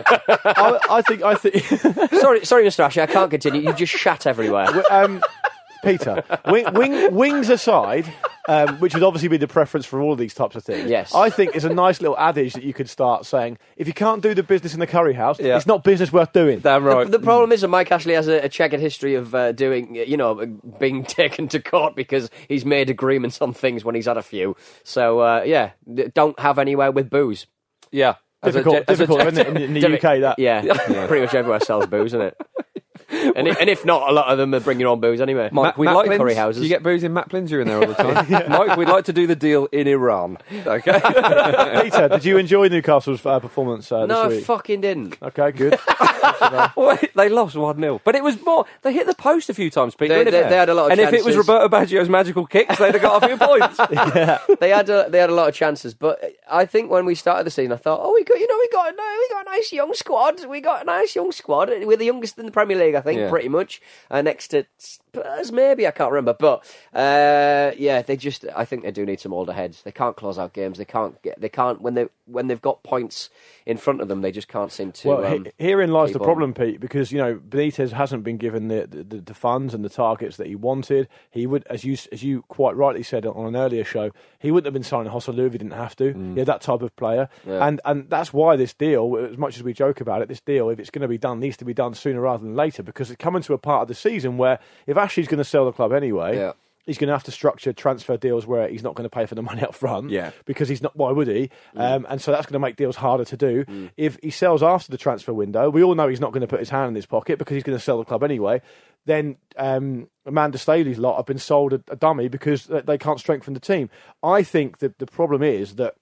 I, I think. I think. you? sorry, sorry, Mister Ashley, I can't continue. You just shat everywhere. um, Peter, wing, wing, wings aside, um, which would obviously be the preference for all of these types of things. Yes. I think it's a nice little adage that you could start saying: if you can't do the business in the curry house, Yeah. it's not business worth doing. Damn right. The, the problem is that Mike Ashley has a, a checkered history of uh, doing, you know, being taken to court because he's made agreements on things when he's had a few. So, uh, yeah, d- don't have anywhere with booze. yeah. As a Difficult, gen- as a difficult gen- isn't it, in, in the U K. That Yeah, pretty much everywhere sells booze, isn't it? And, i- and if not, a lot of them are bringing on booze anyway. Mike, we Matt like Plin's, curry houses. Do you get booze in Matt Plin's? You're in there all the time. Mike, we'd like to do the deal in Iran. Okay. Peter, did you enjoy Newcastle's uh, performance uh, No, I this week? fucking didn't. Okay, good. Wait, they lost one nil. But it was more, they hit the post a few times, Peter. They- didn't they- they had a lot of And if it was chances. Roberto Baggio's magical kicks, they'd have got a few points. They had a, they had a lot of chances, but I think when we started the season, I thought, oh, we got you know we got a, we got a nice young squad. We got a nice young squad. We're the youngest in the Premier League, I think, Yeah. pretty much. Uh, next to Spurs, maybe I can't remember, but uh, yeah, they just I think they do need some older heads. They can't close out games. They can't get they can't when they when they've got points in front of them. They just can't seem to. Well, um, he- herein lies the keep on. problem, Pete, because you know Benitez hasn't been given the, the, the funds and the targets that he wanted. He would, as you as you quite rightly said on an earlier show, he wouldn't have been signing Joselu if he didn't have to. Mm. Yeah, that type of player, and and that's why this deal, as much as we joke about it, this deal, if it's going to be done, needs to be done sooner rather than later, because it's coming to a part of the season where if Ashley's going to sell the club anyway. Yeah. he's going to have to structure transfer deals where he's not going to pay for the money up front. Yeah. Because he's not. Why would he? Mm. Um, and so that's going to make deals harder to do. Mm. If he sells after the transfer window, we all know he's not going to put his hand in his pocket because he's going to sell the club anyway. Then um, Amanda Staley's lot have been sold a, a dummy because they can't strengthen the team. I think that the problem is that.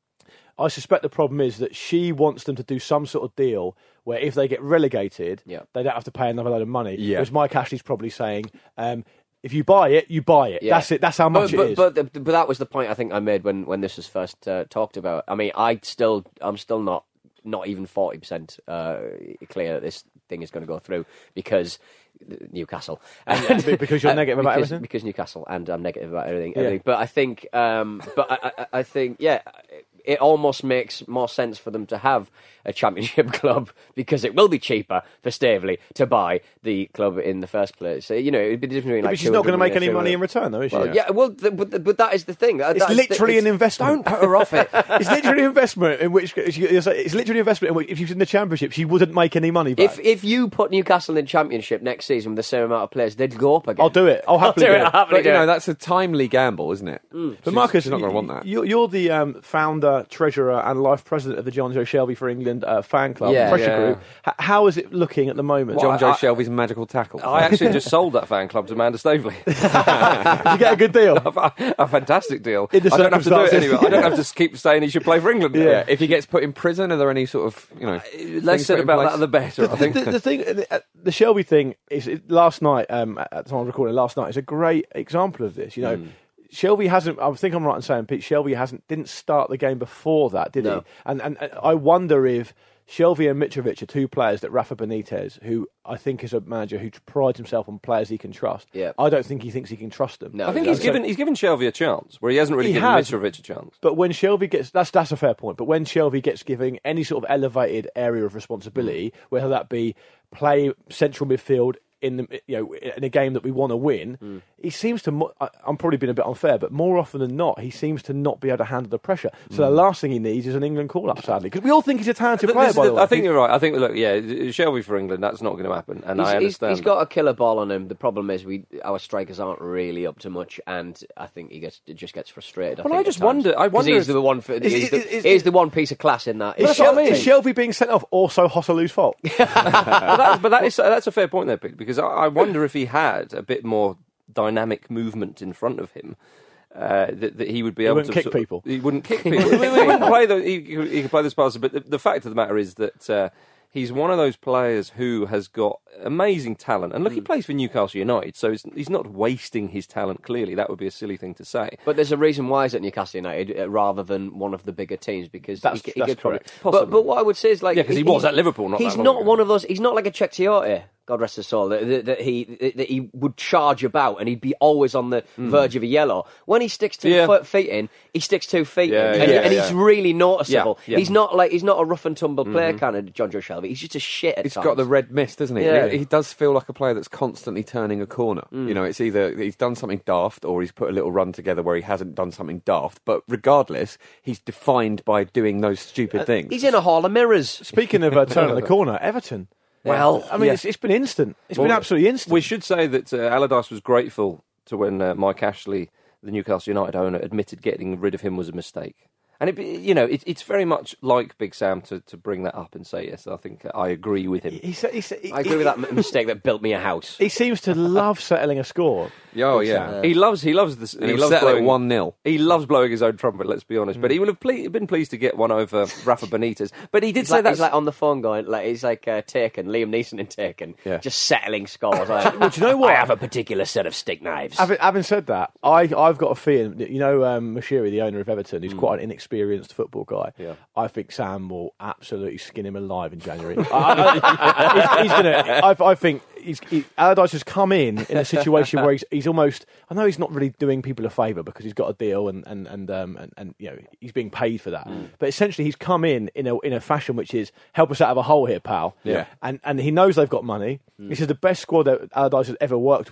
I suspect the problem is that she wants them to do some sort of deal where if they get relegated, yeah. they don't have to pay another load of money. Yeah. Whereas Mike Ashley's probably saying, um, if you buy it, you buy it. Yeah. That's it. That's how much but, but, it is. But, but, but that was the point I think I made when, when this was first uh, talked about. I mean, I still, I'm still not not even forty percent uh, clear that this thing is going to go through because Newcastle. And, uh, because you're negative about because, everything? Because Newcastle, and I'm negative about everything. Yeah. everything. But I think, um, but I, I, I think, yeah, it almost makes more sense for them to have a championship club because it will be cheaper for Staveley to buy the club in the first place. So, you know, it'd be different between yeah, like but she's not going to make any two money hundred. in return, though, is she? Well, yeah, well, the, but, but that is the thing. It's That- literally it's- an investment. Don't put her off it. It's literally an investment in which it's literally an investment in which if she was in the Championship, she wouldn't make any money back. If if you put Newcastle in Championship next season with the same amount of players, they'd go up again. I'll do it. I'll happily do do it. it. I'll happily But, do you know, it. that's a timely gamble, isn't it? Mm. But She's- Marcus, she's not going to want that. You're, you're the um, founder, treasurer, and life president of the John Joe Shelby for England uh, fan club, Yeah, pressure yeah. group. H- how is it looking at the moment? John Well, Joe I- Shelby's magical tackle. I actually just sold that fan club to Amanda Staveley. Did you get a good deal? a, a fantastic deal. In the I don't have to do it circumstances. anyway. I don't have to keep saying he should play for England. Yeah. If he gets put in prison, are there any sort of, you know, Less things said put in about place? that, the better. I think. the, the, the thing, the, the Shelby thing is it, last night. Um, at the time I was recording last night, is a great example of this. You know, Mm. Shelby hasn't. I think I'm right in saying Pete Shelby hasn't didn't start the game before that, did No. he? And, and and I wonder if Shelby and Mitrovic are two players that Rafa Benitez, who I think is a manager who prides himself on players he can trust. Yeah. I don't think he thinks he can trust them. No. I think And he's so- given he's given Shelby a chance where he hasn't really He given has. Mitrovic a chance. But when Shelby gets that's that's a fair point. But when Shelby gets given any sort of elevated area of responsibility, whether that be play central midfield in the you know in a game that we want to win, Mm. he seems to. mo- I- I'm probably being a bit unfair, but more often than not, he seems to not be able to handle the pressure. So the last thing he needs is an England call-up, sadly, because we all think he's a talented Th- player. this is By the the- way, I think you're right. I think look, yeah, Shelby for England, that's not going to happen, and He's, I he's- understand. he's got a killer ball on him. The problem is we our strikers aren't really up to much, and I think he gets it just gets frustrated. I Well, think, I at just times. wonder- I 'Cause wonder he's if- the one for Is- he's, is- the, is- he's the one piece of class in that. is, That's what I Shel- mean. is Shelby being sent off also Hossalu's fault? but, that, but that is that's a fair point there, Pete, because I, I wonder if he had a bit more dynamic movement in front of him. Uh, that, that he would be able wouldn't to kick sort of- people. He wouldn't kick people. he, he wouldn't play the. He, he could play the passes, but the, the fact of the matter is that uh, he's one of those players who has got amazing talent. And look, he plays for Newcastle United, so he's, he's not wasting his talent. Clearly, that would be a silly thing to say. But there's a reason why he's at Newcastle United uh, rather than one of the bigger teams because That's- he, he that's could probably. correct. But, Possibly. but what I would say is like Yeah, 'cause he was at Liverpool not He's that long not ago. one of those. He's not like a Chektioti. God rest his soul. That, that, that he that he would charge about and he'd be always on the verge of a yellow. When he sticks two Yeah. foot, feet in, he sticks two feet Yeah, in, yeah, and, yeah, and yeah. he's really noticeable. Yeah, yeah. He's not like he's not a rough and tumble player kind of John Joe Shelby. He's just a shit at He's times. got the red mist, doesn't he? Yeah. He, he does feel like a player that's constantly turning a corner. You know, it's either he's done something daft or he's put a little run together where he hasn't done something daft. But regardless, he's defined by doing those stupid things. He's in a hall of mirrors. Speaking of uh, turning the corner, Everton. Well, I mean, yeah. it's, it's been instant. It's been Well, absolutely instant. We should say that uh, Allardyce was grateful to when uh, Mike Ashley, the Newcastle United owner, admitted getting rid of him was a mistake. And, it, you know, it, it's very much like Big Sam to, to bring that up and say, yes, I think uh, I agree with him. He, he, he, I agree with that m- mistake that built me a house. He seems to love settling a score. Oh, Big yeah. Sam. He loves, he loves this. And He he'll loves settle it blowing one nil. He loves blowing his own trumpet. Let's be honest. But he will have ple- been pleased to get one over Rafa Benitez. But he did He's say like, that. he's like on the phone going, like he's like uh, Taken, Liam Neeson in Taken, Yeah. just settling scores. Like, Well, do you know what? I have a particular set of stick knives. Having, having said that, I, I've got a feeling that, you know, um, Mashiri, the owner of Everton, who's quite an inexperienced football guy. Yeah. I think Sam will absolutely skin him alive in January. I, I, I, he's, he's gonna. I, I think he's, he, Allardyce has come in in a situation where he's, he's almost. I know he's not really doing people a favour because he's got a deal and and and, um, and and you know he's being paid for that. But essentially, he's come in in a in a fashion which is help us out of a hole here, pal. Yeah. And and he knows they've got money. This is the best squad that Allardyce has ever worked with.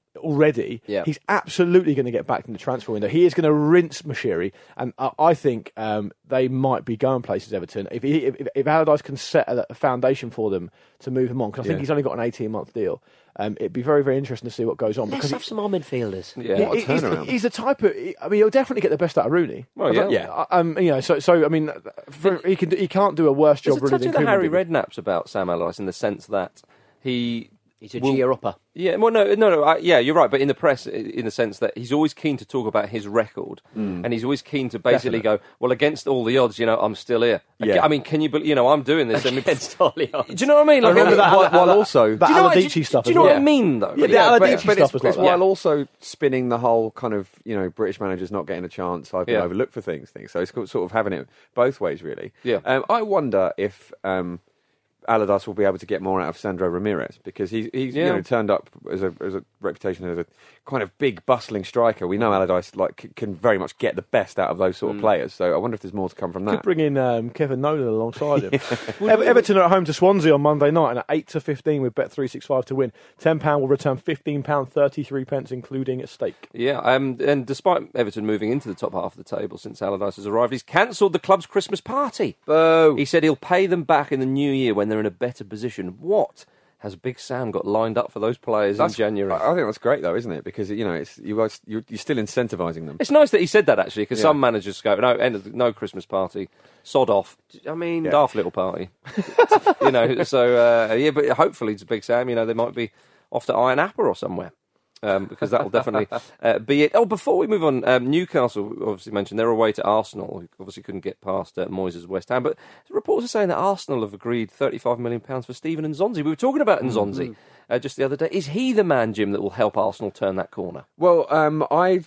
already, Yeah. he's absolutely going to get back in the transfer window. He is going to rinse Mashiri, and I, I think um, they might be going places, Everton. If, he, if, if Allardyce can set a, a foundation for them to move him on, because I think Yeah. he's only got an eighteen-month deal, um, it'd be very, very interesting to see what goes on. Let's because have he- some more midfielders. Yeah. What a he- he's, turnaround. he's the type of. I mean, he'll definitely get the best out of Rooney. Well, I don't- yeah. yeah. Um, you know, so so I mean, for, he can he can't do a worse There's job a really touch than of the Koeman Harry did. Redknapp's about Sam Allardyce in the sense that he He's a Well- gear-upper. Yeah, well, no, no, no. I, yeah, you're right. But in the press, i- in the sense that he's always keen to talk about his record, and he's always keen to basically go, well, against all the odds, you know, I'm still here. Yeah. I mean, can you, bel you know, I'm doing this. I mean, Against all the odds. do you know what I mean? I remember that, while- that, while that- also- that do you know, what, do, Aladici you- stuff do you as know well. what I mean, though? Yeah, the Yeah, Aladici but, but stuff it's, was like it's that. while also spinning the whole kind of, you know, British managers not getting a chance, I've been Yeah. overlooked for things, things. So it's sort of having it both ways, really. Yeah. Um, I wonder if um, Allardyce will be able to get more out of Sandro Ramirez, because he's, he's Yeah. you know, turned up as a, as a reputation as a kind of big, bustling striker. We know Allardyce like, c- can very much get the best out of those sort of players. So I wonder if there's more to come from Could that. bring in um, Kevin Nolan alongside him. Ever- Everton are at home to Swansea on Monday night, and at eight to fifteen with Bet three sixty-five to win. ten pounds will return fifteen pounds thirty-three pence, including a stake. Yeah, um, and despite Everton moving into the top half of the table since Allardyce has arrived, he's cancelled the club's Christmas party. Boo. He said he'll pay them back in the new year when they're in a better position. What has Big Sam got lined up for those players That's- in January? I I think that's great, though, isn't it? Because you know, it's you guys, you're, you're still incentivising them. It's nice that he said that, actually, because Yeah. some managers go, no, end of the, no Christmas party, sod off. I mean, Daft little party. you know, so, uh, yeah, but hopefully to Big Sam, you know, they might be off to Iron Apple or somewhere. Um, because that will definitely uh, be it. Oh, before we move on, um, Newcastle obviously mentioned they're away to Arsenal, who obviously couldn't get past uh, Moyes' West Ham. But reports are saying that Arsenal have agreed thirty-five million pounds for Steven Nzonzi. We were talking about Nzonzi uh, just the other day. Is he the man, Jim, that will help Arsenal turn that corner? Well, um, I,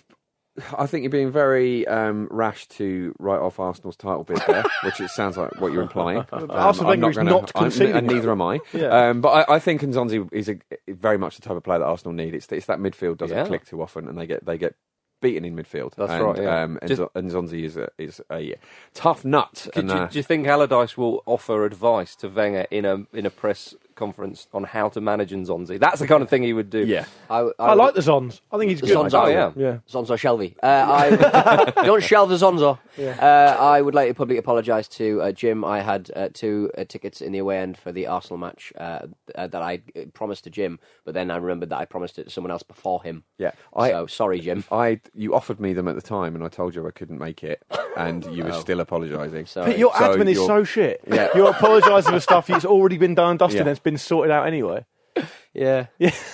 I think you're being very um, rash to write off Arsenal's title bid there, which it sounds like what you're implying. Um, Arsene I'm Wenger is gonna- not I'm- conceding and that. neither am I. Yeah. Um, but I, I think Nzonzi is a, very much the type of player that Arsenal need. It's, it's that midfield doesn't Yeah. click too often, and they get they get beaten in midfield. That's and, right, yeah. Um, and Just- Nzo- Nzonzi is a, is a tough nut. Could and, you, uh, do you think Allardyce will offer advice to Wenger in a in a press conference on how to manage Nzonzi? That's the kind of thing he would do. yeah. I, I, I like the Zons. I think he's The good. Zons Oh, are- yeah. yeah. Zonzo Shelby. Uh, I don't shelve the Zonzo. Uh, I would like to publicly apologise to uh, Jim. I had uh, two uh, tickets in the away end for the Arsenal match uh, uh, that I uh, promised to Jim, but then I remembered that I promised it to someone else before him. Yeah. I, so sorry, Jim. I, you offered me them at the time, and I told you I couldn't make it, and you were still apologising. Sorry. But your So admin is you're- so shit. Yeah. You're apologising for stuff that's already been done and dusted Yeah. and it's been sorted out anyway. Yeah.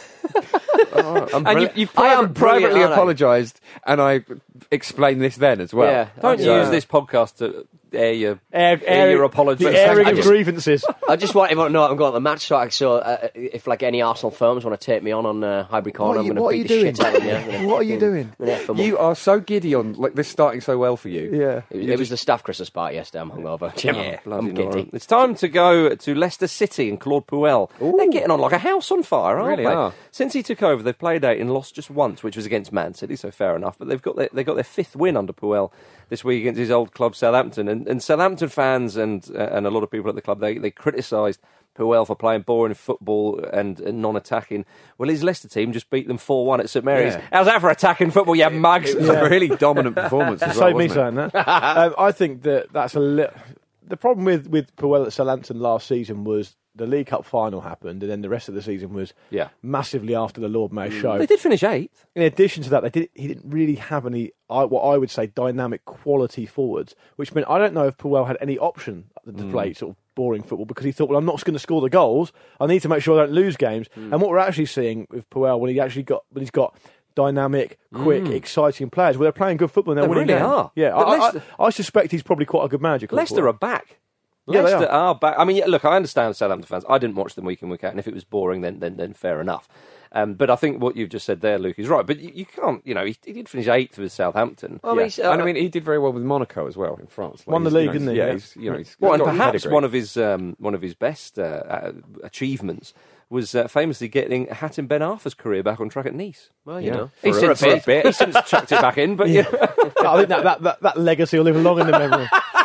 I'm And you, brilliant. you've I am private, privately brilliant, aren't I? apologised, and I explained this then as well. Yeah. Don't So- use this podcast to air your Air, air your apologies. The airing I of just- grievances. I just want everyone to know I'm going to the match, so, I, so uh, if like any Arsenal firms want to take me on on uh, Highbury Corner, What are I'm you- going what to are beat you the doing? shit out of you. I'm gonna What are you fucking- doing? I'm gonna F them up. You are so giddy on like this starting so well for you. Yeah. It, was- it was the staff Christmas party yesterday. I'm hungover. Jim. Yeah, I'm bloody giddy. ignorant. It's time to go to Leicester City and Claude Puel. They're getting on like a house on fire, aren't Really they? are. Since he took over, they've played eight and lost just once, which was against Man City, so fair enough. But they've got their, they got their fifth win under Puel this week against his old club Southampton. And, and Southampton fans and uh, and a lot of people at the club, they, they criticised Puel for playing boring football and, and non-attacking. Well, his Leicester team just beat them four one at St Mary's. Yeah. How's that for attacking football, you mugs? It was a really dominant performance as well, Save me wasn't saying that. um, I think that that's a li- the problem with with Puel at Southampton last season was the League Cup final happened, and then the rest of the season was Yeah. massively after the Lord Mayor show. They did finish eighth. In addition to that, they did, he didn't really have any, I- what I would say, dynamic quality forwards, which meant I don't know if Puel had any option to play sort of boring football because he thought, well, I'm not going to score the goals. I need to make sure I don't lose games. And what we're actually seeing with Puel when he actually got, when he's got dynamic, quick, exciting players, well, they're playing good football and they're They winning really games. are. Yeah, But I, I, Leicester- I suspect he's probably quite a good manager. Claude Leicester Puel. are back. Yeah, they Leicester are. are back. I mean, yeah, look, I understand Southampton fans. I didn't watch them week in, week out, and if it was boring, then then, then fair enough. Um, but I think what you've just said there, Luke, is right. But you, you can't, you know, he, he did finish eighth with Southampton. Well, Yeah. he's, uh, And I mean, he did very well with Monaco as well in France. Like, Won the he's, you league, know, didn't he? Yeah, Yeah. he's, you know, he's, Well, he's and got perhaps pedigree. one of his um, one of his best uh, uh, achievements was uh, famously getting Hatem Ben Arfa's career back on track at Nice. well, you Yeah. know, He's For a- since, for a bit. he's since chucked it back in, but yeah. I think that, that, that, that legacy will live long in the memory.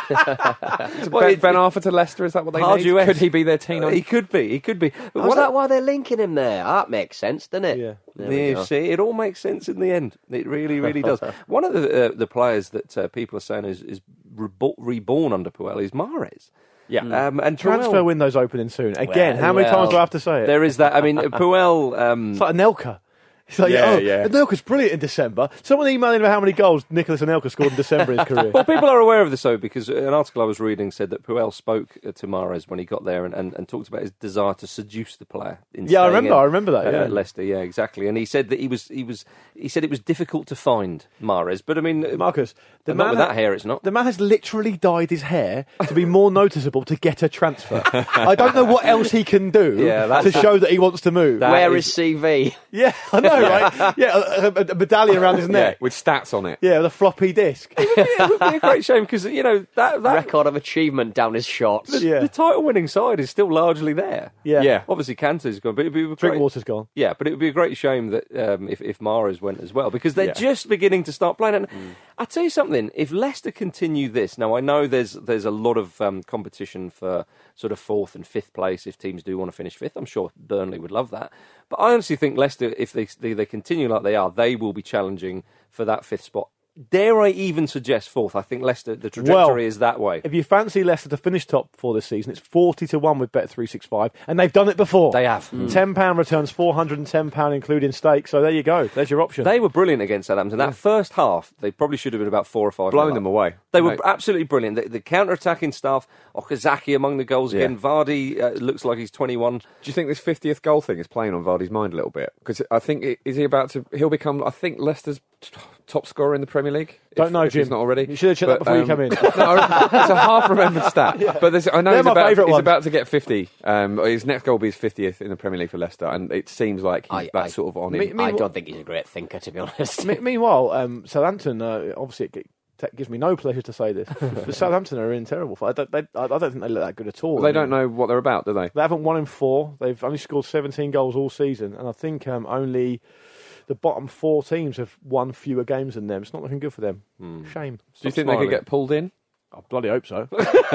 ben, Well, it- Ben Arthur to Leicester, is that what they Pardew need? West. Could he be their teen on? He could be. He could be. But Was what that why they're linking him there? That makes sense, doesn't it? Yeah. There we Yeah, go. see, it all makes sense in the end. It really, really does. One of the uh, the players that uh, people are saying is, is rebo- reborn under Puel is Mahrez. Yeah. Um, and Transfer Puel, window's opening soon. Again, Well, how many well, times do I have to say it? There is that. I mean, Puel. Um, It's like Anelka. It's like, Yeah, oh, yeah. Anelka's brilliant in December. Someone emailed him how many goals Nicholas Anelka scored in December in his career. Well, people are aware of this, though, because an article I was reading said that Puel spoke uh, to Mahrez when he got there and, and, and talked about his desire to seduce the player. In Yeah, I staying remember, in, I remember that, uh, yeah. at Leicester, yeah, exactly. And he said that he was, he was, he said it was difficult to find Mahrez, but I mean, Marcus, the not man with that hair, it's not. The man has literally dyed his hair to be more noticeable to get a transfer. I don't know what else he can do Yeah, to that's- show that he wants to move. That Where is- is C V? Yeah, I know, right? Yeah, a, a, a medallion around his Yeah, neck. with stats on it. Yeah, with a floppy disc. It would be a great shame because you know that that Record of achievement down his shorts. Yeah. the title-winning side is still largely there. Yeah. Yeah. Obviously, Kante's gone, but it'd be a great, Drinkwater's gone. Yeah, but it would be a great shame that um, if if Mahrez went as well because they're Yeah. just beginning to start playing. And I tell you something: if Leicester continue this, now I know there's there's a lot of um, competition for sort of fourth and fifth place if teams do want to finish fifth. I'm sure Burnley would love that, but I honestly think Leicester, if they they, they continue like they are, they will be challenging for that fifth spot. Dare I even suggest fourth? I think Leicester, the trajectory Well, is that way. If you fancy Leicester to finish top four this season, it's forty to one with Bet three sixty-five, and they've done it before. They have. ten pounds returns four hundred and ten pounds, including stake. So there you go. There's your option. They were brilliant against Southampton. That first half, they probably should have been about four or five. Blowing nil them up. away. They were Right. absolutely brilliant. The, the counter-attacking stuff, Okazaki among the goals again. Yeah. Vardy uh, looks like he's twenty-one. Do you think this fiftieth goal thing is playing on Vardy's mind a little bit? Because I think i- is he about to? He'll become, I think, Leicester's t- top scorer in the Premier League. Don't if, know, if Jim. He's not already. You should have checked that But, before you um, come in. No, it's a half-remembered stat. But there's, I know They're he's my about, favourite he's ones. about to get fifty. Um, his next goal will be his fiftieth in the Premier League for Leicester, and it seems like he's, I- that's I- sort of on Me- him. me- I don't think he's a great thinker, to be honest. Me- meanwhile, um, Southampton, uh, obviously, it g- t- gives me no pleasure to say this, but Southampton are in terrible form. I don't, they, I I don't think they look that good at all. They don't know what they're about, do they? They haven't won in four. They've only scored seventeen goals all season, and I think um, only the bottom four teams have won fewer games than them. It's not looking good for them. Shame. Do you think they smiling. could get pulled in? I bloody hope so.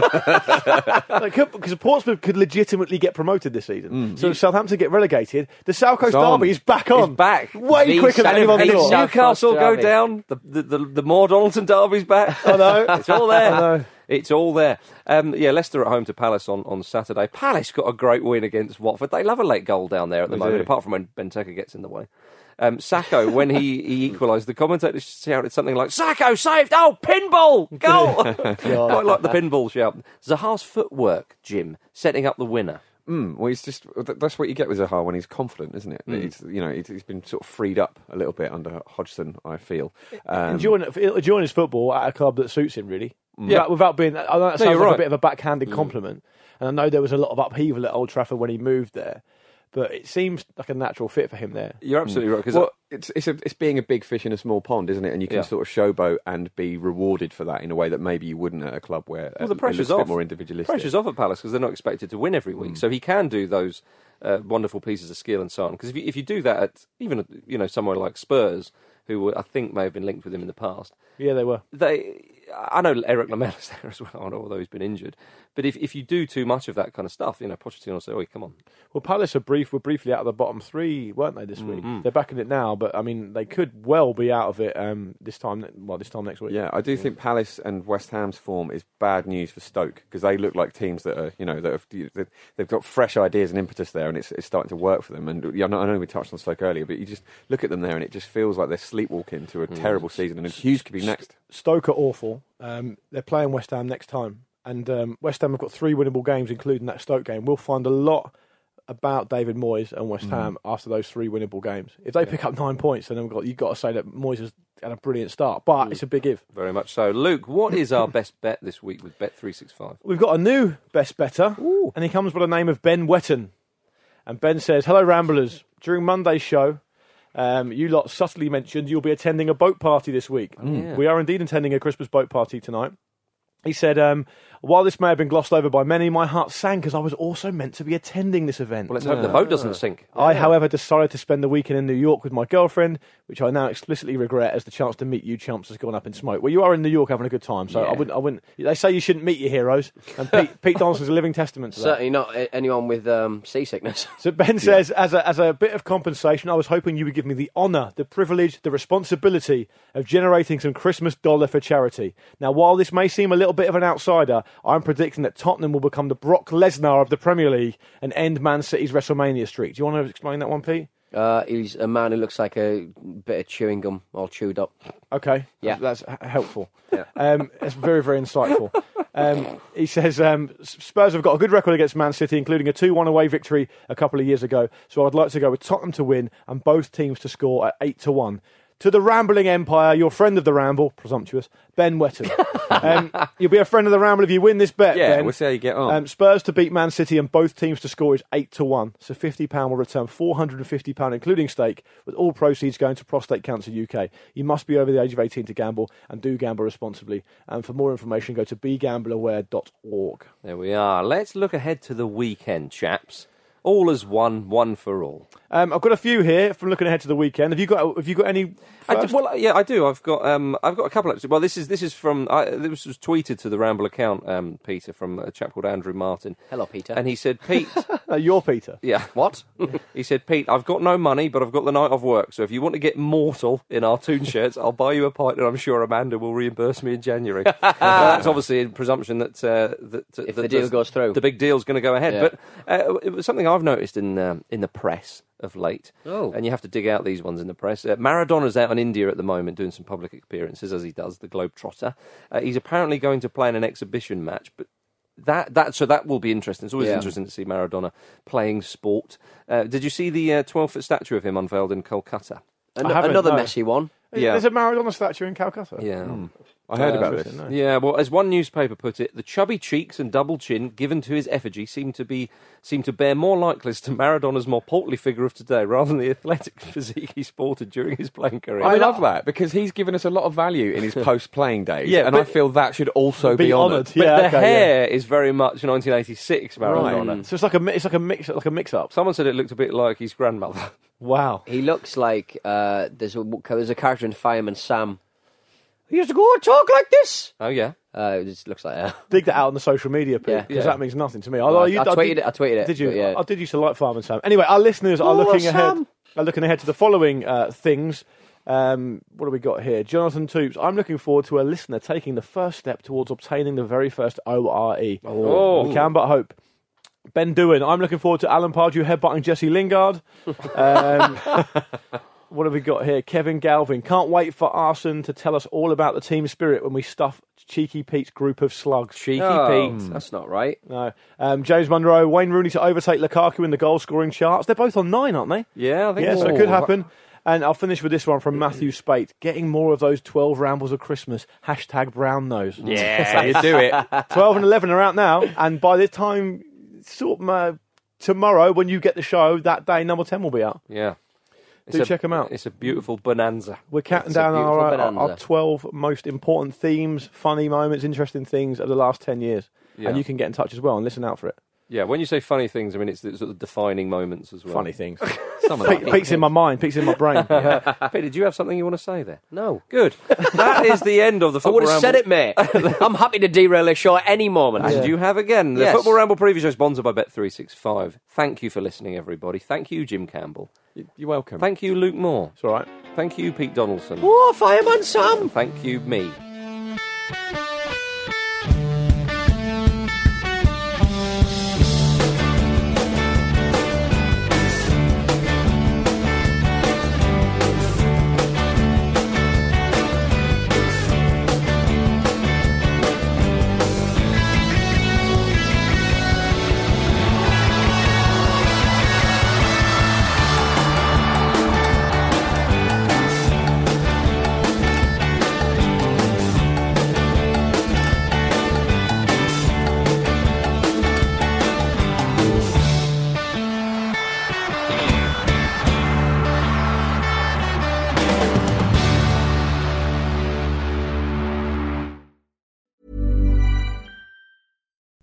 They could, because Portsmouth could legitimately get promoted this season. So if Southampton get relegated, the South Coast It's on. Derby is back on. It's back. Way The quicker than South anyone Coast And if thought. Derby. Newcastle go Derby. down, the the, the, the more Donaldson Derby's back. I know. It's all there. I know. It's all there. Um, yeah, Leicester at home to Palace on, on Saturday. Palace got a great win against Watford. They love a late goal down there at the They moment, do. apart from when Benteke gets in the way. Um, Sacco, when he, he equalised, the commentator shouted something like, Sacco saved! Oh, pinball! Goal! Quite like the pinball shout. Zaha's footwork, Jim, setting up the winner. Mm, well, he's just that's what you get with Zaha when he's confident, isn't it? Mm. He's, you know, he's, he's been sort of freed up a little bit under Hodgson, I feel. Um, enjoying, enjoying his football at a club that suits him, really. Yeah. Without, without being, I know that No, sounds you're like right. a bit of a backhanded compliment, and I know there was a lot of upheaval at Old Trafford when he moved there, but it seems like a natural fit for him there. You're absolutely right. 'cause well, it's it's, a, it's being a big fish in a small pond, isn't it? And you can Yeah. sort of showboat and be rewarded for that in a way that maybe you wouldn't at a club where Well, the uh, it pressure's looks a bit off. more individualistic. Pressure's off at Palace because they're not expected to win every week, so he can do those uh, wonderful pieces of skill and so on. Because if you, if you do that at even you know somewhere like Spurs, who I think may have been linked with him in the past, Yeah, they were. they I know Eric Lamella's there as well, although he's been injured. But if if you do too much of that kind of stuff, you know, Pochettino will say, "Oh, come on." Well, Palace are brief, were briefly out of the bottom three, weren't they, this week? Mm-hmm. They're back in it now, but, I mean, they could well be out of it um, this time, well, this time next week. Yeah, I do think Palace and West Ham's form is bad news for Stoke because they look like teams that are, you know, that have, they've got fresh ideas and impetus there, and it's it's starting to work for them. And yeah, I know I know we touched on Stoke earlier, but you just look at them there, and it just feels like they're sleepwalking to a terrible season, and Hughes could be next. Stoke are awful. Um, they're playing West Ham next time. And um, West Ham have got three winnable games, including that Stoke game. We'll find a lot about David Moyes and West Ham after those three winnable games. If they pick up nine points, then we've got, you've got to say that Moyes has had a brilliant start. But it's a big if. Very much so. Luke, what is our best bet this week with Bet three sixty-five? We've got a new best better, and he comes by the name of Ben Wetton. And Ben says, "Hello, Ramblers. During Monday's show, um, you lot subtly mentioned you'll be attending a boat party this week. yeah. We are indeed attending a Christmas boat party tonight. He said, um, while this may have been glossed over by many, my heart sank because I was also meant to be attending this event. Well, let's hope the boat doesn't sink. I, however, decided to spend the weekend in New York with my girlfriend, which I now explicitly regret, as the chance to meet you chumps has gone up in smoke. Well, you are in New York having a good time, so Yeah. I wouldn't. I wouldn't. They say you shouldn't meet your heroes, and Pete, Pete Donaldson's a living testament to that. Certainly not a- anyone with um, seasickness. So Ben says, as a, as a bit of compensation, I was hoping you would give me the honour, the privilege, the responsibility of generating some Christmas dollar for charity. Now, while this may seem a little bit of an outsider, I'm predicting that Tottenham will become the Brock Lesnar of the Premier League and end Man City's WrestleMania streak. Do you want to explain that one, Pete? Uh, he's a man who looks like a bit of chewing gum, all chewed up. Okay, Yeah. that's, that's h- helpful. Yeah. Um, it's very, very insightful. Um, he says um, Spurs have got a good record against Man City, including a two one away victory a couple of years ago. So I'd like to go with Tottenham to win and both teams to score at eight to one. To the Rambling Empire, your friend of the Ramble, presumptuous, Ben Wetton. um, you'll be a friend of the Ramble if you win this bet, Yeah, Ben. we'll see how you get on. Um, Spurs to beat Man City and both teams to score is eight to one. So fifty pounds will return four hundred fifty pounds, including stake, with all proceeds going to Prostate Cancer U K. You must be over the age of eighteen to gamble and do gamble responsibly. And for more information, go to be gamble aware dot org. There we are. Let's look ahead to the weekend, chaps. All as one, one for all. Um, I've got a few here from looking ahead to the weekend. Have you got? Have you got any? I First? do, well, yeah, I do. I've got, um, I've got a couple. Actually. Well, this is this is from. I, this was tweeted to the Ramble account, um, Peter, from a chap called Andrew Martin. Hello, Peter. And he said, Pete. Uh, you're Peter. Yeah. What? He said, Pete, I've got no money, but I've got the night off work. So if you want to get mortal in our Toon shirts, I'll buy you a pint, and I'm sure Amanda will reimburse me in January. uh, that's obviously in presumption that uh, that If that the deal goes through. the big deal's going to go ahead. Yeah. But uh, it was something I've noticed in um, in the press of late. Oh. And you have to dig out these ones in the press. Uh, Maradona's out in India at the moment doing some public appearances, as he does, the Globetrotter. Uh, he's apparently going to play in an exhibition match, but that that so that will be interesting. It's always Yeah. interesting to see Maradona playing sport. Uh, did you see the twelve-foot statue of him unveiled in Kolkata? An- I haven't, another no. messy one. Yeah. There's a Maradona statue in Calcutta. Yeah. I heard Uh, about Interesting, this. no? Yeah, well, as one newspaper put it, the chubby cheeks and double chin given to his effigy seem to be seem to bear more likeness to Maradona's more portly figure of today, rather than the athletic physique he sported during his playing career. I love that because he's given us a lot of value in his post-playing days, Yeah, and but- I feel that should also be, Be honoured. honoured. but Yeah, the okay, yeah. hair is very much nineteen eighty-six Maradona. So it's like a mi- it's like a mix like a mix up. Someone said it looked a bit like his grandmother. Wow. He looks like uh, there's a there's a character in Fireman Sam. He used to go and talk like this. Oh yeah. Uh, it just looks like that. Dig that out on the social media, Pete, Yeah. because Yeah. that means nothing to me. Well, I- you- I tweeted did, it, I tweeted it, Did you? but yeah. I, I did used to like Fireman Sam. Anyway, our listeners are Oh, looking Sam. ahead. Are looking ahead to the following uh, things. Um, what do we got here? Jonathan Toops. I'm looking forward to a listener taking the first step towards obtaining the very first O R E. Oh. We can but hope. Ben Doohan. I'm looking forward to Alan Pardew headbutting Jesse Lingard. Um, what have we got here? Kevin Galvin. Can't wait for Arson to tell us all about the team spirit when we stuff Cheeky Pete's group of slugs. Cheeky Oh, Pete. that's not right. No. Um, James Munro. Wayne Rooney to overtake Lukaku in the goal-scoring charts. They're both on nine, aren't they? Yeah, I think Yeah, so so. it could happen. And I'll finish with this one from Matthew Spate. Getting more of those twelve rambles of Christmas. Hashtag brown nose. Yeah, you do it. twelve and eleven are out now. And by the time, sort of, uh, tomorrow, when you get the show, that day, number ten will be out. Yeah. It's Do a- check 'em out. It's a beautiful bonanza. We're counting It's a down our, beautiful uh, our, bonanza. our twelve most important themes, funny moments, interesting things of the last ten years. Yeah. And you can get in touch as well and listen out for it. Yeah, when you say funny things, I mean it's the sort of defining moments as well. Funny things. Some of Pete, that. Pete's in my mind. Pete's in my brain. Peter, did you have something you want to say there? No. Good. That is the end of the I Football would have said Ramble. it, mate. I'm happy to derail a show at any moment. And you have again. The Yes. Football Ramble preview show is sponsored by Bet three sixty-five. Thank you for listening, everybody. Thank you, Jim Campbell. You're welcome. Thank you, Luke Moore. It's all right. Thank you, Pete Donaldson. Oh, Fireman Sam. Thank you, me.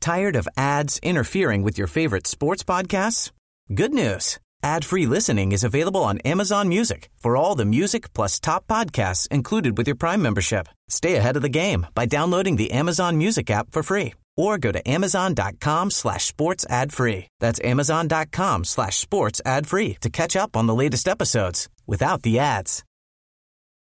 Tired of ads interfering with your favorite sports podcasts? Good news. Ad-free listening is available on Amazon Music for all the music plus top podcasts included with your Prime membership. Stay ahead of the game by downloading the Amazon Music app for free or go to amazon.com slash sports ad free. That's amazon.com slash sports ad free to catch up on the latest episodes without the ads.